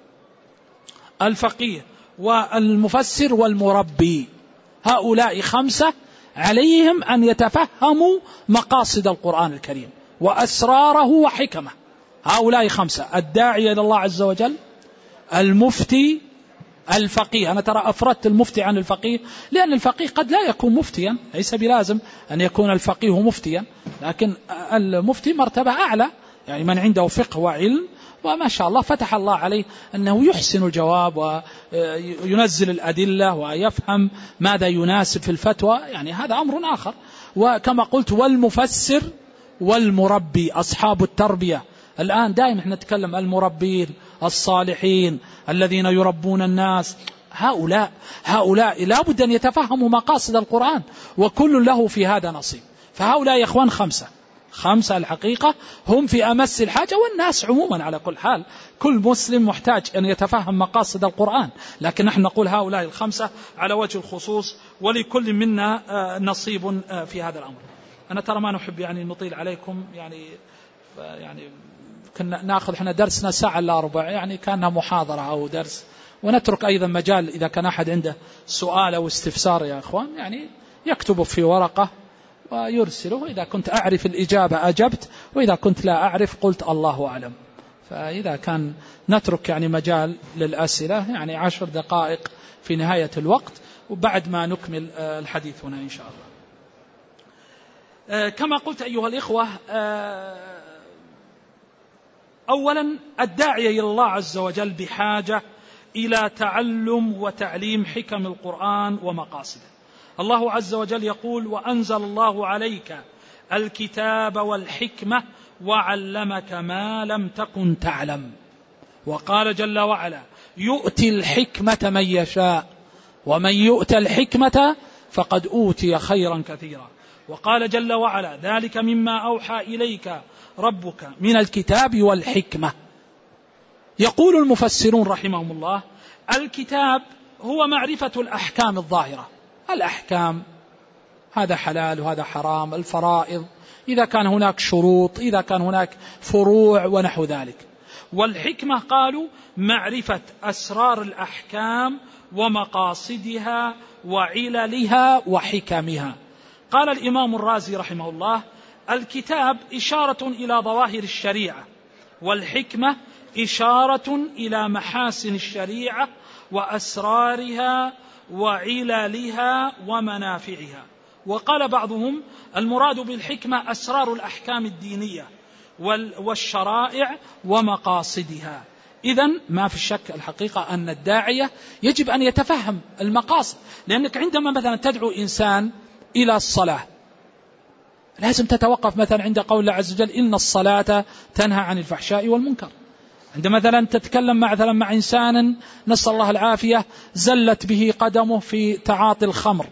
والمفسر والمربي. هؤلاء 5 عليهم أن يتفهموا مقاصد القرآن الكريم وأسراره وحكمه. هؤلاء 5: الداعية إلى الله عز وجل، المفتي، الفقيه. أنا ترى أفردت المفتي عن الفقيه لأن الفقيه قد لا يكون مفتيا، ليس بلازم أن يكون الفقيه مفتيا، لكن المفتي مرتبة أعلى، يعني من عنده فقه وعلم وما شاء الله فتح الله عليه أنه يحسن الجواب وينزل الأدلة ويفهم ماذا يناسب في الفتوى، يعني هذا أمر آخر. وكما قلت والمفسر والمربي، أصحاب التربية. الآن دائما احنا نتكلم المربين الصالحين الذين يربون الناس، هؤلاء لا بد أن يتفهموا مقاصد القرآن، وكل له في هذا نصيب. فهؤلاء يا إخوان 5 الحقيقة هم في أمس الحاجة، والناس عموما على كل حال كل مسلم محتاج أن يتفهم مقاصد القرآن، لكن نحن نقول هؤلاء 5 على وجه الخصوص، ولكل منا نصيب في هذا الأمر. أنا ترى ما نحب يعني نطيل عليكم، يعني كنا نأخذ احنا درسنا ساعة إلا ربع، يعني كانها محاضرة أو درس، ونترك أيضا مجال إذا كان أحد عنده سؤال أو استفسار يا أخوان يعني يكتب في ورقة ويرسله، إذا كنت أعرف الإجابة أجبت، وإذا كنت لا أعرف قلت الله أعلم. فإذا كان نترك يعني مجال للأسئلة، يعني 10 دقائق في نهاية الوقت، وبعد ما نكمل الحديث هنا إن شاء الله. كما قلت أيها الإخوة، أولا الداعية إلى الله عز وجل بحاجة إلى تعلم وتعليم حكم القرآن ومقاصده. الله عز وجل يقول: وأنزل الله عليك الكتاب والحكمة وعلمك ما لم تكن تعلم. وقال جل وعلا: يؤتي الحكمة من يشاء ومن يؤت الحكمة فقد أوتي خيرا كثيرا. وقال جل وعلا: ذلك مما أوحى إليك ربك من الكتاب والحكمة. يقول المفسرون رحمهم الله: الكتاب هو معرفة الأحكام الظاهرة، الأحكام هذا حلال وهذا حرام، الفرائض، إذا كان هناك شروط، إذا كان هناك فروع ونحو ذلك. والحكمة قالوا معرفة أسرار الأحكام ومقاصدها وعللها وحكمها. قال الإمام الرازي رحمه الله: الكتاب إشارة إلى ظواهر الشريعة والحكمة إشارة إلى محاسن الشريعة وأسرارها وعلالها ومنافعها. وقال بعضهم المراد بالحكمة أسرار الأحكام الدينية والشرائع ومقاصدها. إذن ما في الشك الحقيقة أن الداعية يجب أن يتفهم المقاصد، لأنك عندما مثلا تدعو إنسان إلى الصلاة لازم تتوقف مثلا عند قول الله عز وجل إن الصلاة تنهى عن الفحشاء والمنكر. عندما مثلا تتكلم مع إنسان نسأل الله العافية زلت به قدمه في تعاطي الخمر،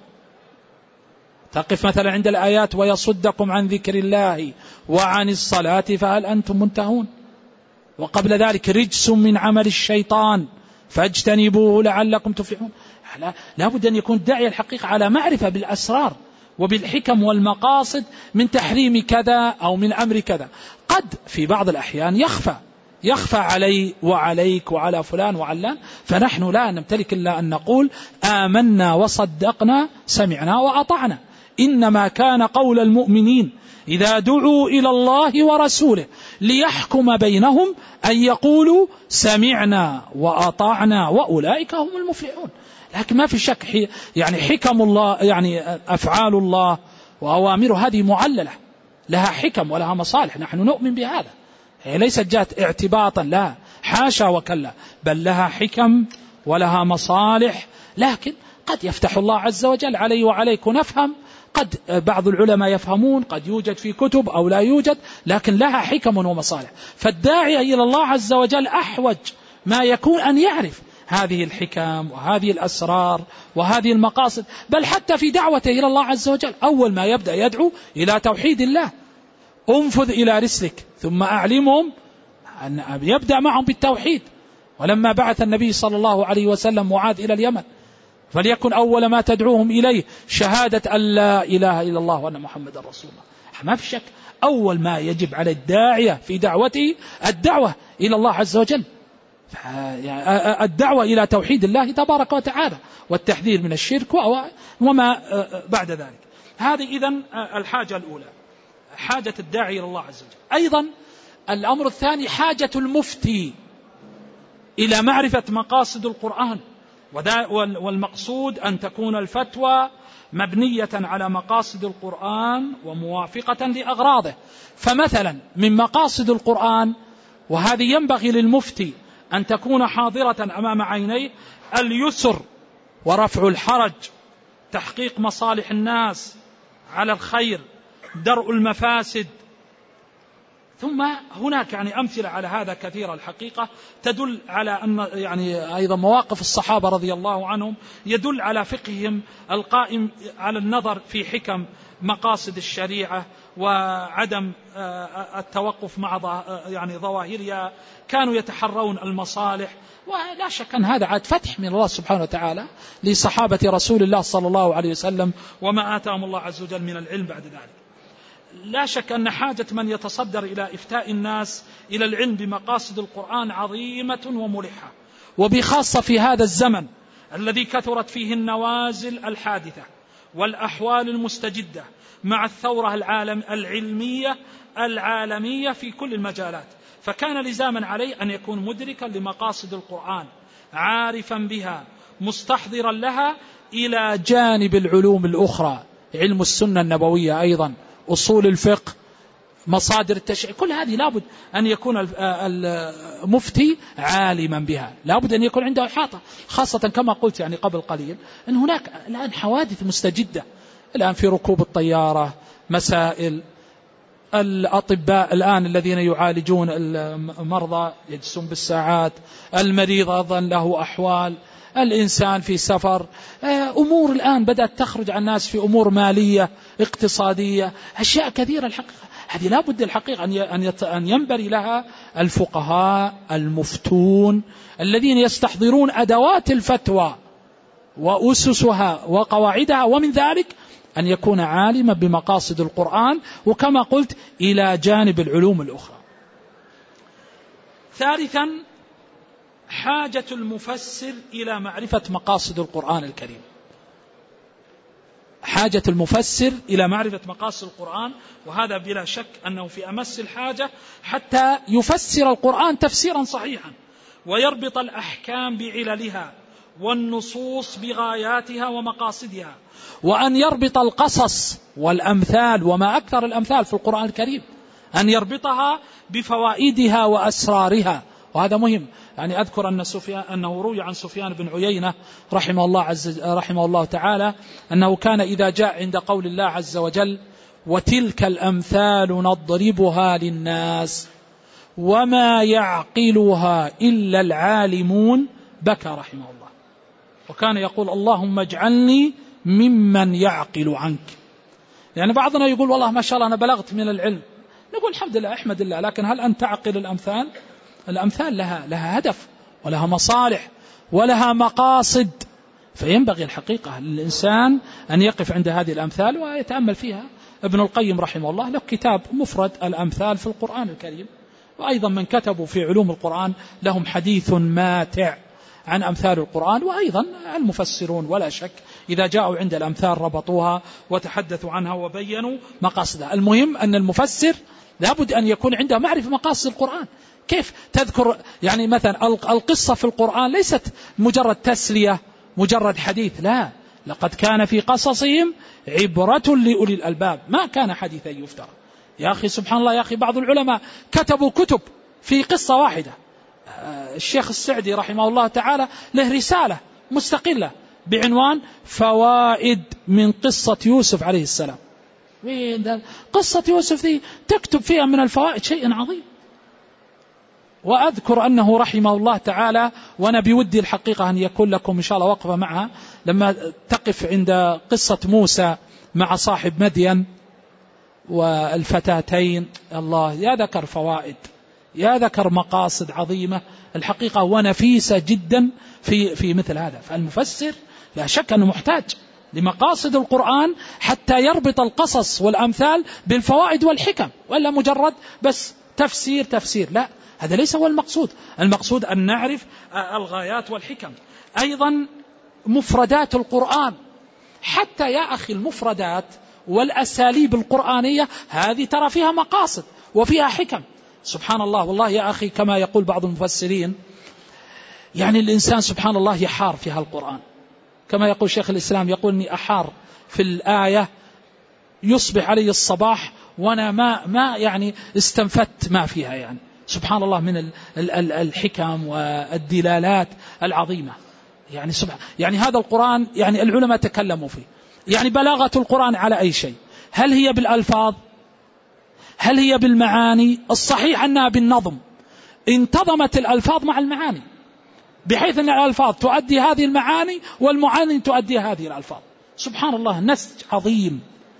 تقف مثلا عند الآيات ويصدكم عن ذكر الله وعن الصلاة فهل أنتم منتهون، وقبل ذلك رجس من عمل الشيطان فاجتنبوه لعلكم تفلحون. لا بد أن يكون الداعية الحقيقة على معرفة بالأسرار وبالحكم والمقاصد من تحريم كذا أو من أمر كذا. قد في بعض الأحيان يخفى علي وعليك وعلى فلان وعلان، فنحن لا نمتلك إلا أن نقول آمنا وصدقنا سمعنا وأطعنا. إنما كان قول المؤمنين إذا دعوا إلى الله ورسوله ليحكم بينهم أن يقولوا سمعنا وأطعنا وأولئك هم المفلحون. لكن ما في شك يعني حكم الله، يعني أفعال الله وأوامره هذه معللة لها حكم ولها مصالح، نحن نؤمن بهذا، هي ليست جاءت اعتباطا، لا حاشا وكلا، بل لها حكم ولها مصالح. لكن قد يفتح الله عز وجل علي وعليك ونفهم، قد بعض العلماء يفهمون، قد يوجد في كتب أو لا يوجد، لكن لها حكم ومصالح. فالداعي إلى الله عز وجل أحوج ما يكون أن يعرف هذه الحكم وهذه الأسرار وهذه المقاصد. بل حتى في دعوته إلى الله عز وجل أول ما يبدأ يدعو إلى توحيد الله، انفذ إلى رسلك ثم أعلمهم أن يبدأ معهم بالتوحيد. ولما بعث النبي صلى الله عليه وسلم معاذ إلى اليمن فليكن أول ما تدعوهم إليه شهادة أن لا إله إلا الله وأن محمد رسول الله. ما في شك أول ما يجب على الداعية في دعوته الدعوة إلى الله عز وجل، الدعوة إلى توحيد الله تبارك وتعالى والتحذير من الشرك وما بعد ذلك. هذه إذن الحاجة الأولى، حاجة الداعي إلى الله عز وجل. أيضا الأمر الثاني حاجة المفتي إلى معرفة مقاصد القرآن، والمقصود أن تكون الفتوى مبنية على مقاصد القرآن وموافقة لأغراضه. فمثلا من مقاصد القرآن، وهذه ينبغي للمفتي أن تكون حاضرة أمام عينيه، اليسر ورفع الحرج، تحقيق مصالح الناس على الخير، درء المفاسد. ثم هناك أمثلة على هذا كثيرة الحقيقة تدل على أن أيضا مواقف الصحابة رضي الله عنهم يدل على فقههم القائم على النظر في حكم مقاصد الشريعة وعدم التوقف مع ظواهرها. كانوا يتحرون المصالح، ولا شك أن هذا عاد فتح من الله سبحانه وتعالى لصحابة رسول الله صلى الله عليه وسلم وما آتاهم الله عز وجل من العلم بعد ذلك. لا شك أن حاجة من يتصدر إلى إفتاء الناس إلى العلم بمقاصد القرآن عظيمة وملحة، وبخاصة في هذا الزمن الذي كثرت فيه النوازل الحادثة والأحوال المستجدة مع الثورة العالمية في كل المجالات. فكان لزاما عليه أن يكون مدركا لمقاصد القرآن، عارفا بها، مستحضرا لها، إلى جانب العلوم الأخرى، علم السنة النبوية أيضا، أصول الفقه، مصادر التشريع، كل هذه لابد أن يكون المفتي عالما بها، لابد أن يكون عنده إحاطة. خاصة كما قلت قبل قليل أن هناك الآن حوادث مستجدة الآن في ركوب الطيارة، مسائل الأطباء الآن الذين يعالجون المرضى يجلسون بالساعات، المريض أيضا له أحوال، الإنسان في سفر، أمور الآن بدأت تخرج عن الناس في أمور مالية اقتصادية، أشياء كثيرة الحقيقة. هذه لا بد الحقيقة أن ينبري لها الفقهاء المفتون الذين يستحضرون أدوات الفتوى وأسسها وقواعدها، ومن ذلك أن يكون عالما بمقاصد القرآن، وكما قلت إلى جانب العلوم الأخرى. ثالثا حاجة المفسر إلى معرفة مقاصد القرآن الكريم. حاجة المفسر إلى معرفة مقاصد القرآن، وهذا بلا شك أنه في أمس الحاجة حتى يفسر القرآن تفسيرا صحيحا، ويربط الأحكام بعللها والنصوص بغاياتها ومقاصدها، وأن يربط القصص والأمثال، وما أكثر الأمثال في القرآن الكريم، أن يربطها بفوائدها وأسرارها، وهذا مهم. يعني أذكر أنه روي عن سفيان بن عيينة رحمه الله تعالى أنه كان إذا جاء عند قول الله عز وجل وتلك الأمثال نضربها للناس وما يعقلها إلا العالمون بكى رحمه الله، وكان يقول اللهم اجعلني ممن يعقل عنك. يعني بعضنا يقول والله ما شاء الله أنا بلغت من العلم، نقول الحمد لله احمد الله، لكن هل أنت تعقل الأمثال؟ الأمثال لها هدف ولها مصالح ولها مقاصد، فينبغي الحقيقة للإنسان أن يقف عند هذه الأمثال ويتأمل فيها. ابن القيم رحمه الله له كتاب مفرد الأمثال في القرآن الكريم، وأيضا من كتبوا في علوم القرآن لهم حديث ماتع عن أمثال القرآن، وأيضا المفسرون ولا شك إذا جاءوا عند الأمثال ربطوها وتحدثوا عنها وبينوا مقاصدها. المهم أن المفسر لابد أن يكون عنده معرفة مقاصد القرآن. كيف تذكر يعني مثلا القصة في القرآن ليست مجرد تسلية مجرد حديث، لا، لقد كان في قصصهم عبرة لأولي الألباب ما كان حديثا يفترى. يا أخي سبحان الله، يا أخي بعض العلماء كتبوا كتب في قصة واحدة. الشيخ السعدي رحمه الله تعالى له رسالة مستقلة بعنوان فوائد من قصة يوسف عليه السلام. قصة يوسف دي تكتب فيها من الفوائد شيء عظيم. وأذكر أنه رحمه الله تعالى، وأنا بودي الحقيقة أن يكون لكم إن شاء الله وقفة معها، لما تقف عند قصة موسى مع صاحب مدين والفتاتين، الله يا ذكر فوائد، يا ذكر مقاصد عظيمة الحقيقة ونفيسة جدا في مثل هذا. فالمفسر لا شك أنه محتاج لمقاصد القرآن حتى يربط القصص والأمثال بالفوائد والحكم، ولا مجرد بس تفسير، لا، هذا ليس هو المقصود. المقصود أن نعرف الغايات والحكم. أيضا مفردات القرآن، حتى يا أخي المفردات والأساليب القرآنية هذه ترى فيها مقاصد وفيها حكم. سبحان الله، والله يا أخي كما يقول بعض المفسرين، يعني الإنسان سبحان الله يحار في هالقرآن، كما يقول شيخ الإسلام، يقول إني أحار في الآية يصبح علي الصباح وأنا ما يعني استنفدت ما فيها، يعني سبحان الله من الحكم والدلالات العظيمة. يعني هذا القرآن يعني العلماء تكلموا فيه، يعني بلاغة القرآن على أي شيء، هل هي بالألفاظ، هل هي بالمعاني؟ الصحيح أنها بالنظم، انتظمت الألفاظ مع المعاني، بحيث أن الألفاظ تؤدي هذه المعاني والمعاني تؤدي هذه الألفاظ. سبحان الله، نسج عظيم،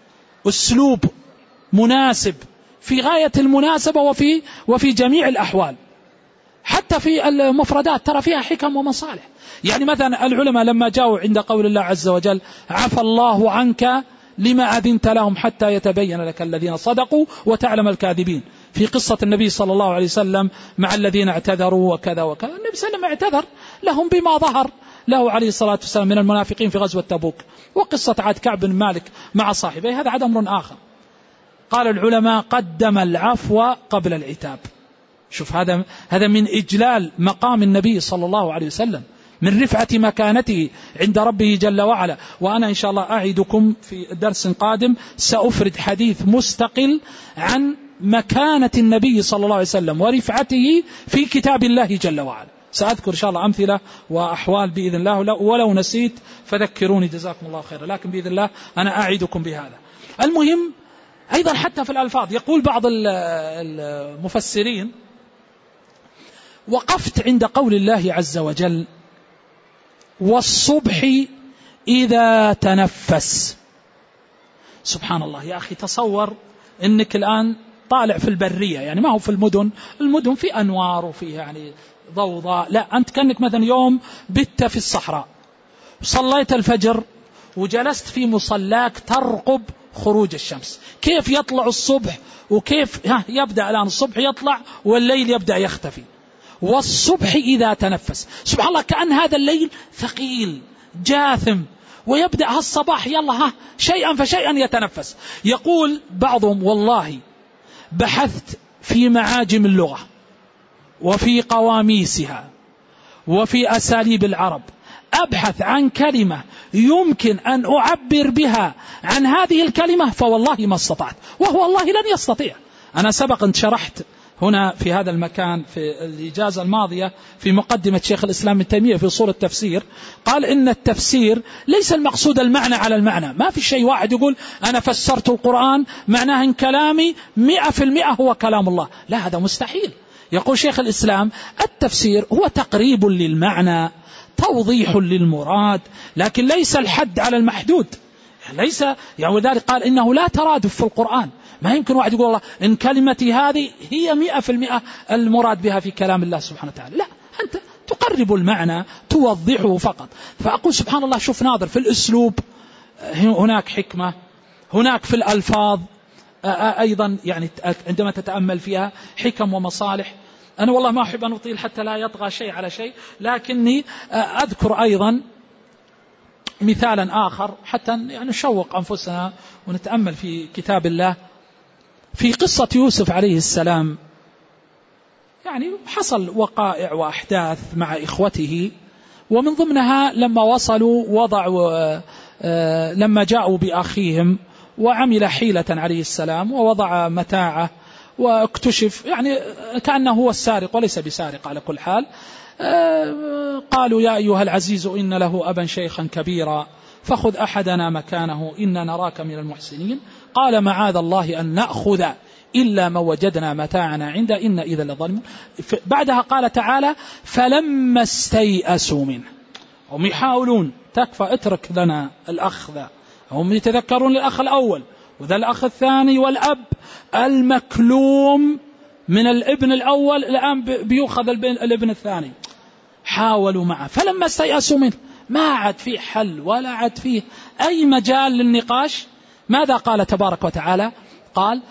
أسلوب مناسب في غاية المناسبة وفي جميع الأحوال. حتى في المفردات ترى فيها حكم ومصالح. يعني مثلا العلماء لما جاءوا عند قول الله عز وجل عفى الله عنك لما أذنت لهم حتى يتبين لك الذين صدقوا وتعلم الكاذبين، في قصة النبي صلى الله عليه وسلم مع الذين اعتذروا وكذا وكذا، النبي صلى الله عليه وسلم اعتذر لهم بما ظهر له عليه الصلاة والسلام من المنافقين في غزوة تبوك، وقصة عاد كعب بن مالك مع صاحبه هذا عاد أمر آخر. قال العلماء قدم العفو قبل العتاب. شوف هذا من إجلال مقام النبي صلى الله عليه وسلم، من رفعة مكانته عند ربه جل وعلا. وأنا إن شاء الله أعدكم في درس قادم سأفرد حديث مستقل عن مكانة النبي صلى الله عليه وسلم ورفعته في كتاب الله جل وعلا. سأذكر إن شاء الله أمثلة وأحوال بإذن الله، ولو نسيت فذكروني جزاكم الله خيرا، لكن بإذن الله أنا أعدكم بهذا. المهم أيضا حتى في الألفاظ، يقول بعض المفسرين وقفت عند قول الله عز وجل والصبح إذا تنفس. سبحان الله يا أخي، تصور أنك الآن طالع في البرية، يعني ما هو في المدن في أنوار وفي يعني ضوضاء، لا، أنت كأنك مثلا يوم بت في الصحراء صليت الفجر وجلست في مصلاك ترقب خروج الشمس، كيف يطلع الصبح وكيف يبدأ الآن الصبح يطلع والليل يبدأ يختفي. والصبح إذا تنفس، سبحان الله، كأن هذا الليل ثقيل جاثم ويبدأ هالصباح يلا شيئا فشيئا يتنفس. يقول بعضهم والله بحثت في معاجم اللغة وفي قواميسها وفي أساليب العرب أبحث عن كلمة يمكن أن أعبر بها عن هذه الكلمة فوالله ما استطعت، وهو والله لن يستطيع. أنا سبق أن شرحت هنا في هذا المكان في الإجازة الماضية في مقدمة شيخ الإسلام ابن تيمية في أصول التفسير، قال إن التفسير ليس المقصود المعنى على المعنى. ما في شيء واحد يقول أنا فسرت القرآن معناه إن كلامي 100% هو كلام الله، لا، هذا مستحيل. يقول شيخ الإسلام التفسير هو تقريب للمعنى، توضيح للمراد، لكن ليس الحد على المحدود، ليس يعني. وذلك قال إنه لا ترادف في القرآن. ما يمكن واحد يقول الله إن كلمتي هذه هي 100% المراد بها في كلام الله سبحانه وتعالى، لا، أنت تقرب المعنى توضحه فقط. فأقول سبحان الله، شوف ناظر في الأسلوب هناك حكمة، هناك في الألفاظ أيضا يعني عندما تتأمل فيها حكم ومصالح. أنا والله ما أحب أن أطيل حتى لا يطغى شيء على شيء، لكني أذكر أيضا مثالا آخر حتى يعني نشوق أنفسنا ونتأمل في كتاب الله. في قصة يوسف عليه السلام يعني حصل وقائع وأحداث مع إخوته، ومن ضمنها لما وصلوا وضعوا لما جاءوا بأخيهم وعمل حيلة عليه السلام ووضع متاعه واكتشف يعني كأنه هو السارق وليس بسارق على كل حال. قالوا يا أيها العزيز إن له أبا شيخا كبيرا فخذ أحدنا مكانه إنا نراك من المحسنين. قال معاذ الله أن نأخذ إلا ما وجدنا متاعنا عنده إن إذا لظالمون. بعدها قال تعالى فلما استيئسوا منه، هم يحاولون تكفى اترك لنا الأخ ذا، هم يتذكرون الأخ الأول وذا الأخ الثاني والأب المكلوم من الابن الأول الآن بيأخذ الابن الثاني. حاولوا معه فلما استيأسوا منه ما عاد فيه حل ولا عاد فيه أي مجال للنقاش. ماذا قال تبارك وتعالى؟ قال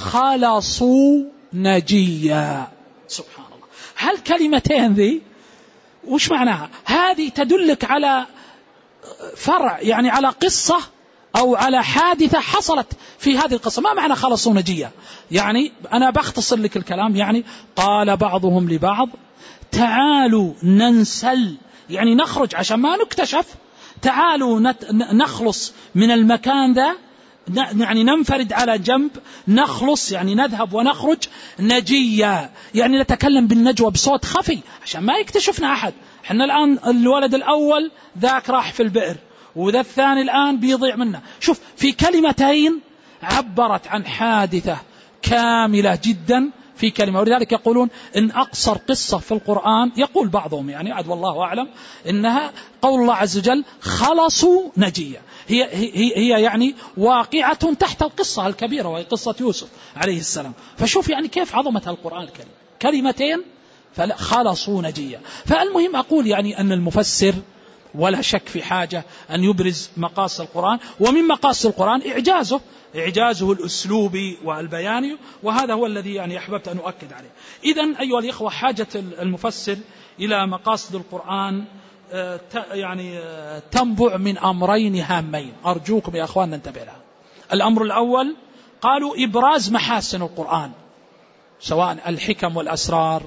خلصوا نجيا. سبحان الله، هالكلمتين ذي وش معناها؟ هذه تدلك على فرع يعني على قصة أو على حادثة حصلت في هذه القصة. ما معنى خلصوا نجيا؟ يعني أنا بختصر لك الكلام. يعني قال بعضهم لبعض تعالوا ننسل، يعني نخرج عشان ما نكتشف، تعالوا نخلص من المكان ذا، يعني ننفرد على جنب، نخلص يعني نذهب ونخرج، نجيا يعني نتكلم بالنجوى بصوت خفي عشان ما يكتشفنا أحد. احنا الآن الولد الأول ذاك راح في البئر وذا الثاني الآن بيضيع منا. شوف في كلمتين عبرت عن حادثة كاملة جدا في كلمة. ولذلك يقولون إن أقصر قصة في القرآن، يقول بعضهم يعني عاد والله أعلم، إنها قول الله عز وجل خلصوا نجيا. هي يعني واقعة تحت القصة الكبيرة وهي قصة يوسف عليه السلام. فشوف يعني كيف عظمة القرآن الكريم، كلمتين خلصوا نجيا. فالمهم أقول يعني أن المفسر ولا شك في حاجة أن يبرز مقاصد القرآن، ومن مقاصد القرآن إعجازه الأسلوبي والبياني، وهذا هو الذي يعني أحببت أن أؤكد عليه. إذن أيها الإخوة حاجة المفسر إلى مقاصد القرآن يعني تنبع من أمرين هامين، أرجوكم يا أخوان ننتبه لها. الأمر الأول قالوا إبراز محاسن القرآن، سواء الحكم والأسرار،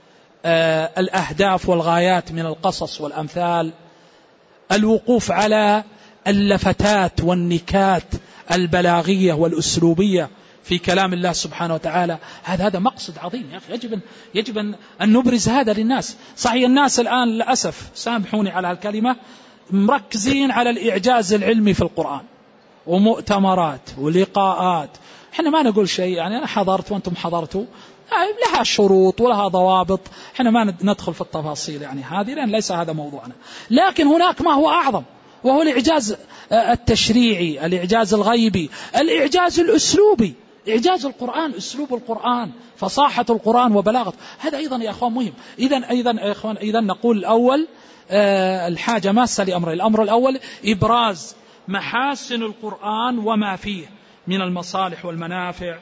الأهداف والغايات من القصص والأمثال، الوقوف على اللفتات والنكات البلاغية والأسلوبية في كلام الله سبحانه وتعالى. هذا مقصد عظيم يا أخي، يجب أن نبرز هذا للناس. صحيح الناس الآن للأسف، سامحوني على الكلمة، مركزين على الإعجاز العلمي في القرآن ومؤتمرات ولقاءات. احنا ما نقول شيء، يعني أنا حضرت وأنتم حضرتوا، لها شروط ولها ضوابط، احنا ما ندخل في التفاصيل يعني هذه لأن ليس هذا موضوعنا. لكن هناك ما هو أعظم، وهو الإعجاز التشريعي، الإعجاز الغيبي، الإعجاز الأسلوبي، إعجاز القرآن، أسلوب القرآن، فصاحة القرآن وبلاغته. هذا أيضا يا أخوان مهم. إذن نقول الأول الحاجة ماسة لأمرين. الأمر الأول إبراز محاسن القرآن وما فيه من المصالح والمنافع،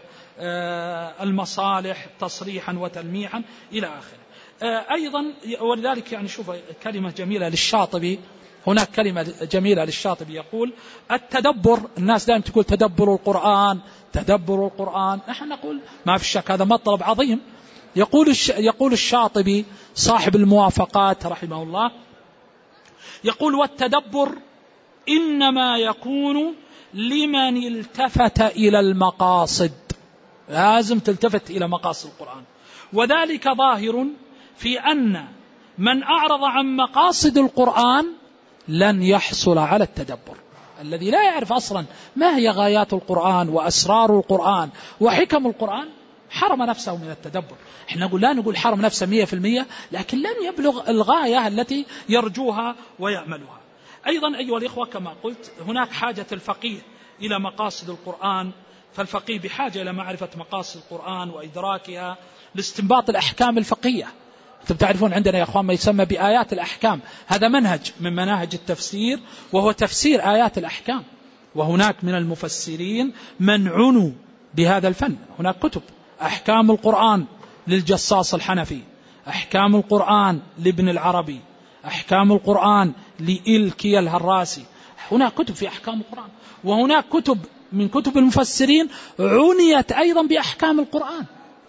المصالح تصريحا وتلميحا إلى آخره. أيضا ولذلك يعني شوف كلمة جميلة للشاطبي هناك كلمة جميلة للشاطبي يقول التدبر، الناس دائما تقول تدبر القرآن تدبر القرآن، نحن نقول ما في شك هذا مطلب عظيم. يقول الشاطبي صاحب الموافقات رحمه الله، يقول والتدبر إنما يكون لمن التفت إلى المقاصد، لازم تلتفت إلى مقاصد القرآن، وذلك ظاهر في أن من أعرض عن مقاصد القرآن لن يحصل على التدبر. الذي لا يعرف أصلا ما هي غايات القرآن وأسرار القرآن وحكم القرآن حرم نفسه من التدبر. احنا لا نقول حرم نفسه 100%، لكن لن يبلغ الغاية التي يرجوها ويأملها. أيضا أيها الإخوة كما قلت هناك حاجة الفقيه إلى مقاصد القرآن، فالفقيه بحاجة إلى معرفة مقاصد القرآن وإدراكها لاستنباط الأحكام الفقهية. أنتم تعرفون عندنا يا أخوان ما يسمى بآيات الأحكام، هذا منهج من مناهج التفسير وهو تفسير آيات الأحكام، وهناك من المفسرين من عنوا بهذا الفن. هناك كتب أحكام القرآن للجصاص الحنفي، أحكام القرآن لابن العربي، أحكام القرآن لإلكي الهراسي، هناك كتب في أحكام القرآن. وهناك كتب من كتب المفسرين عنيت أيضا بأحكام القرآن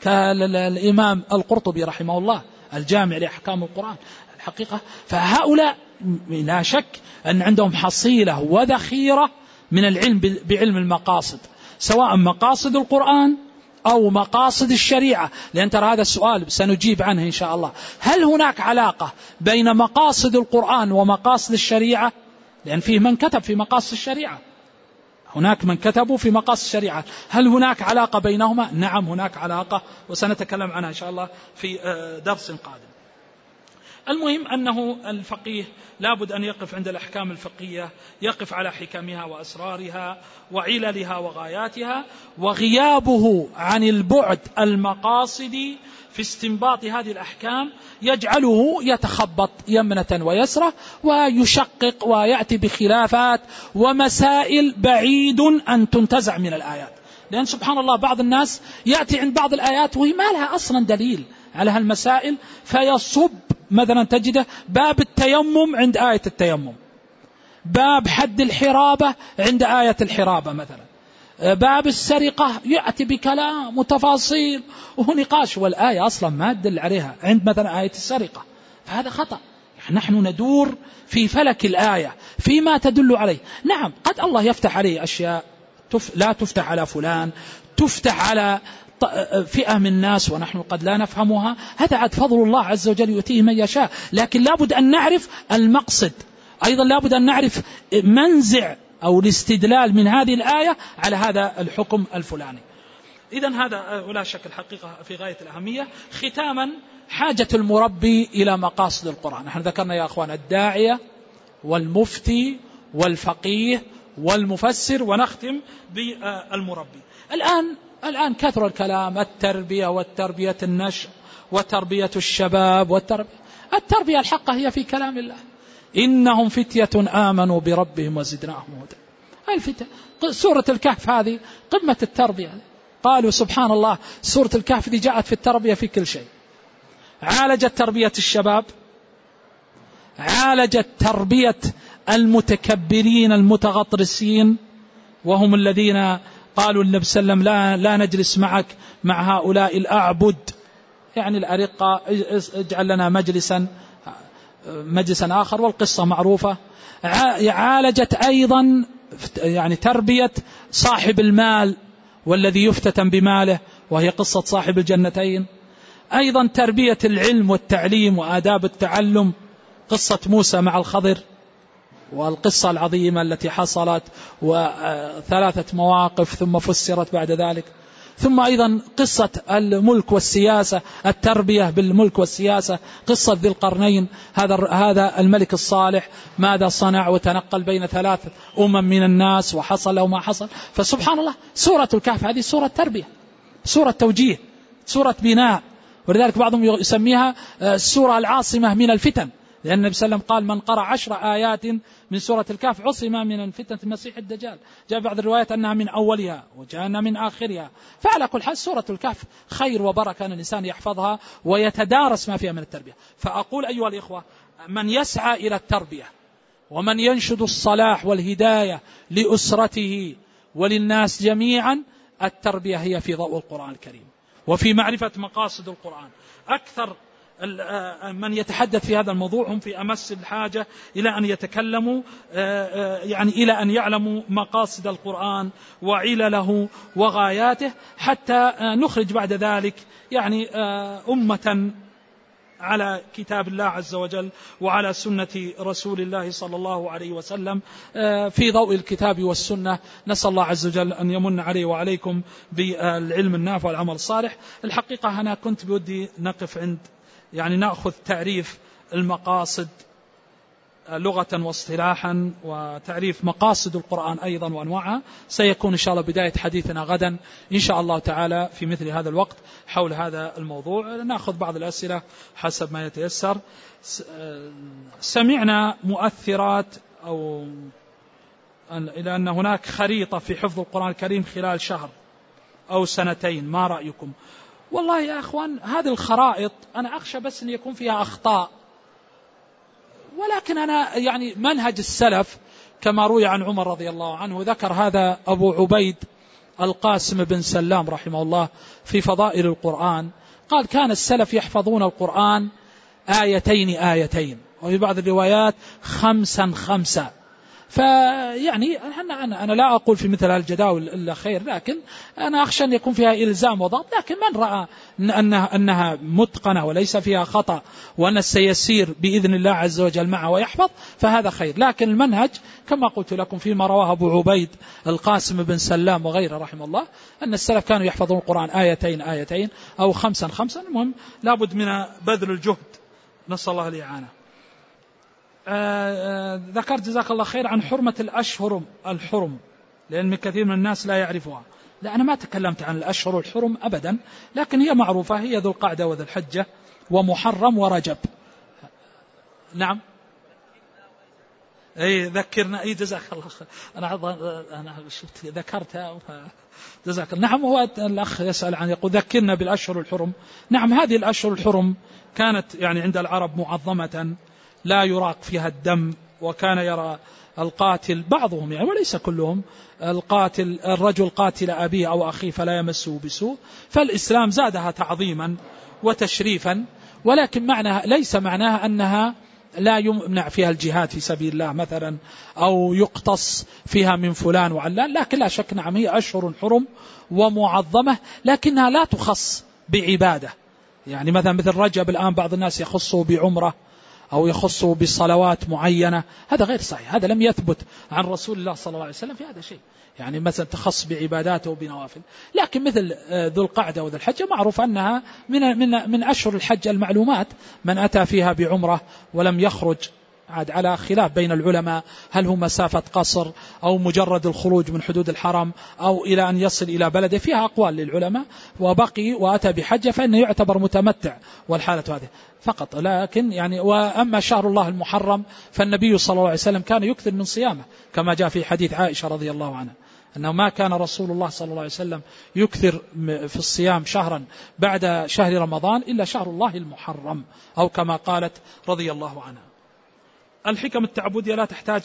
كالإمام القرطبي رحمه الله الجامع لأحكام القرآن. الحقيقة فهؤلاء لا شك أن عندهم حصيلة وذخيرة من العلم بعلم المقاصد، سواء مقاصد القرآن أو مقاصد الشريعة. لأن ترى هذا السؤال سنجيب عنه إن شاء الله، هل هناك علاقة بين مقاصد القرآن ومقاصد الشريعة؟ لأن فيه من كتب في مقاصد الشريعة، هناك من كتبوا في مقاصد الشريعة، هل هناك علاقة بينهما؟ نعم هناك علاقة، وسنتكلم عنها إن شاء الله في درس قادم. المهم أنه الفقيه لابد أن يقف عند الأحكام الفقهية، يقف على حكمها وأسرارها وعللها وغاياتها، وغيابه عن البعد المقاصدي في استنباط هذه الأحكام يجعله يتخبط يمنة ويسرة ويشقق ويأتي بخلافات ومسائل بعيد أن تنتزع من الآيات. لأن سبحان الله بعض الناس يأتي عند بعض الآيات وهي ما لها أصلا دليل على هالمسائل، فيصب مثلا تجده باب التيمم عند آية التيمم، باب حد الحرابة عند آية الحرابة مثلا، باب السرقة يأتي بكلام وتفاصيل ونقاش، والآية أصلا ما تدل عليها عند مثلا آية السرقة، فهذا خطأ. نحن ندور في فلك الآية فيما تدل عليه. نعم قد الله يفتح عليه أشياء لا تفتح على فلان، تفتح على فئة من الناس ونحن قد لا نفهمها، هذا عاد فضل الله عز وجل يؤتيه من يشاء. لكن لابد أن نعرف المقصد، أيضا لابد أن نعرف منزع أو الاستدلال من هذه الآية على هذا الحكم الفلاني. إذن هذا ولا شك الحقيقة في غاية الأهمية. ختاما حاجة المربي إلى مقاصد القرآن. نحن ذكرنا يا أخوان الداعية والمفتي والفقيه والمفسر، ونختم بالمربي. الآن كثر الكلام التربية والتربية النشء وتربية الشباب التربية الحقة هي في كلام الله، إنهم فتية آمنوا بربهم وزدناهم هدى. الفتية سورة الكهف هذه قمة التربية. قالوا سبحان الله سورة الكهف دي جاءت في التربية في كل شيء، عالجت تربية الشباب، عالجت تربية المتكبرين المتغطرسين، وهم الذين قالوا النبي صلى الله عليه وسلم لا نجلس معك مع هؤلاء الأعبد، يعني الأرقة، اجعل لنا مجلسا آخر، والقصة معروفة. عالجت أيضا يعني تربية صاحب المال والذي يفتتن بماله، وهي قصة صاحب الجنتين. أيضا تربية العلم والتعليم وآداب التعلم، قصة موسى مع الخضر والقصة العظيمة التي حصلت، وثلاثة مواقف ثم فسرت بعد ذلك. ثم أيضا قصة الملك والسياسة، التربية بالملك والسياسة، قصة ذي القرنين، هذا الملك الصالح ماذا صنع وتنقل بين ثلاث من الناس وحصل له ما حصل. فسبحان الله سورة الكهف هذه سورة تربية، سورة توجيه، سورة بناء، ولذلك بعضهم يسميها السورة العاصمة من الفتن، لأن النبي صلى الله عليه وسلم قال من قرأ 10 آيات من سورة الكهف عصم من فتنة المسيح الدجال. جاء بعض الروايات أنها من أولها وجاءنا من آخرها. فعلى كل حال سورة الكهف خير وبركة أن الإنسان يحفظها ويتدارس ما فيها من التربية. فأقول أيها الإخوة من يسعى إلى التربية ومن ينشد الصلاح والهداية لأسرته وللناس جميعا التربية هي في ضوء القرآن الكريم وفي معرفة مقاصد القرآن. أكثر من يتحدث في هذا الموضوع هم في أمس الحاجة إلى أن يتكلموا يعني إلى أن يعلموا مقاصد القرآن وعلله وغاياته، حتى نخرج بعد ذلك يعني أمة على كتاب الله عز وجل وعلى سنة رسول الله صلى الله عليه وسلم في ضوء الكتاب والسنة. نسأل الله عز وجل أن يمن عليه وعليكم بالعلم النافع والعمل الصالح. الحقيقة أنا كنت بودي نقف عند يعني نأخذ تعريف المقاصد لغة واصطلاحا، وتعريف مقاصد القرآن أيضا وأنواعها. سيكون إن شاء الله بداية حديثنا غدا إن شاء الله تعالى في مثل هذا الوقت حول هذا الموضوع. نأخذ بعض الأسئلة حسب ما يتيسر. سمعنا مؤثرات أو إلى أن هناك خريطة في حفظ القرآن الكريم خلال شهر أو سنتين، ما رأيكم؟ والله يا أخوان هذه الخرائط أنا أخشى بس أن يكون فيها أخطاء، ولكن أنا يعني منهج السلف كما روي عن عمر رضي الله عنه، ذكر هذا أبو عبيد القاسم بن سلام رحمه الله في فضائل القرآن، قال كان السلف يحفظون القرآن آيتين وفي بعض الروايات 5 فيعني أنا لا أقول في مثل الجداول إلا خير، لكن أنا أخشى أن يكون فيها إلزام وضغط. لكن من رأى أنها متقنة وليس فيها خطأ وأن سيسير بإذن الله عز وجل معه ويحفظ فهذا خير. لكن المنهج كما قلت لكم فيما رواه أبو عبيد القاسم بن سلام وغيره رحمه الله أن السلف كانوا يحفظون القرآن آيتين أو 5. المهم لابد من بذل الجهد، نسأل الله الإعانة. ذكرت جزاك الله خير عن حرمة الأشهر الحرم، لأن كثير من الناس لا يعرفها. لا أنا ما تكلمت عن الأشهر الحرم أبدا، لكن هي معروفة، هي ذو القعدة وذو الحجة ومحرم ورجب. نعم أي ذكرنا، أي جزاك الله خير. أنا شفت ذكرتها جزاك الله. نعم هو الأخ يسأل عن يقول ذكرنا بالأشهر الحرم. نعم هذه الأشهر الحرم كانت يعني عند العرب معظمة لا يراق فيها الدم، وكان يرى القاتل بعضهم يعني وليس كلهم الرجل قاتل أبيه أو أخيه فلا يمسه بسوء، فالإسلام زادها تعظيما وتشريفا، ولكن ليس معناها أنها لا يمنع فيها الجهاد في سبيل الله مثلا أو يقتص فيها من فلان وعلان، لكن لا شك نعم هي أشهر حرم ومعظمة، لكنها لا تخص بعبادة. يعني مثل رجب الآن بعض الناس يخصه بعمرة أو يخصه بصلوات معينة، هذا غير صحيح، هذا لم يثبت عن رسول الله صلى الله عليه وسلم في هذا شيء. يعني مثلا تخص بعباداته وبنوافل، لكن مثل ذو القعدة وذو الحجة معروف أنها من أشهر الحج المعلومات، من أتى فيها بعمرة ولم يخرج عاد على خلاف بين العلماء هل هو مسافة قصر أو مجرد الخروج من حدود الحرم أو إلى أن يصل إلى بلده، فيها أقوال للعلماء، وبقي وأتى بحجة فإنه يعتبر متمتع والحالة هذه فقط. لكن يعني وأما شهر الله المحرم فالنبي صلى الله عليه وسلم كان يكثر من صيامه كما جاء في حديث عائشة رضي الله عنها أنه ما كان رسول الله صلى الله عليه وسلم يكثر في الصيام شهرا بعد شهر رمضان إلا شهر الله المحرم، أو كما قالت رضي الله عنها. الحكم التعبدية لا تحتاج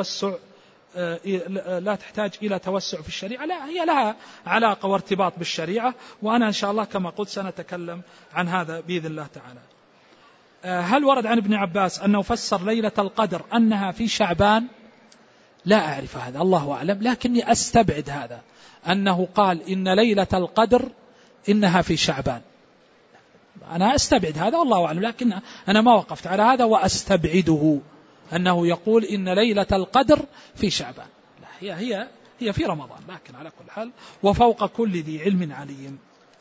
إلى توسع في الشريعة، لا هي لها علاقة وارتباط بالشريعة، وأنا إن شاء الله كما قلت سنتكلم عن هذا بإذن الله تعالى. هل ورد عن ابن عباس أنه فسر ليلة القدر أنها في شعبان؟ لا أعرف هذا، الله أعلم، لكني أستبعد هذا أنه قال إن ليلة القدر إنها في شعبان، أنا أستبعد هذا والله أعلم، لكن أنا ما وقفت على هذا وأستبعده أنه يقول إن ليلة القدر في شعبان، لا هي في رمضان، لكن على كل حال وفوق كل ذي علم عليم.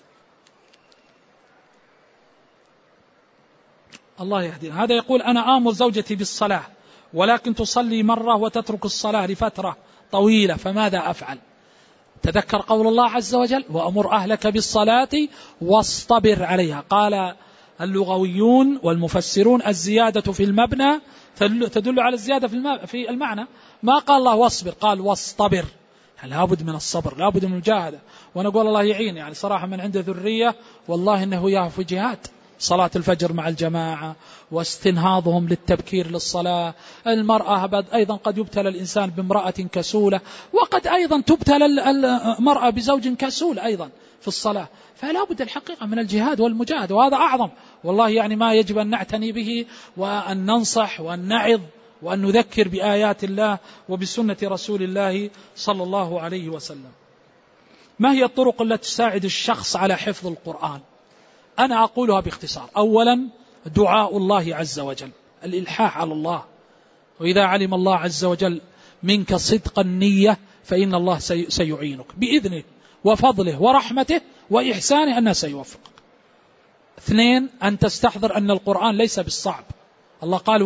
الله يهدينا. هذا يقول أنا آمر زوجتي بالصلاة ولكن تصلي مرة وتترك الصلاة لفترة طويلة، فماذا أفعل؟ تذكر قول الله عز وجل وأمر أهلك بالصلاة واصطبر عليها. قال اللغويون والمفسرون الزيادة في المبنى تدل على الزيادة في المعنى، ما قال الله واصبر، قال واصطبر، يعني لابد من الصبر، لابد من المجاهدة. ونقول الله يعين، يعني صراحة من عنده ذرية والله إنه ياه في جهاد، صلاة الفجر مع الجماعة واستنهاضهم للتبكير للصلاة. المرأة أيضا قد يبتلى الإنسان بامرأة كسولة، وقد أيضا تبتلى المرأة بزوج كسول أيضا في الصلاة. فلا بد الحقيقة من الجهاد والمجاهدة، وهذا أعظم والله يعني ما يجب أن نعتني به، وأن ننصح وأن نعظ وأن نذكر بآيات الله وبسنة رسول الله صلى الله عليه وسلم. ما هي الطرق التي تساعد الشخص على حفظ القرآن؟ أنا أقولها باختصار. أولا دعاء الله عز وجل، الإلحاح على الله، وإذا علم الله عز وجل منك صدق النية فإن الله سيعينك بإذنه وفضله ورحمته وإحسانه أنه سيوفقك. اثنين أن تستحضر أن القرآن ليس بالصعب. الله قال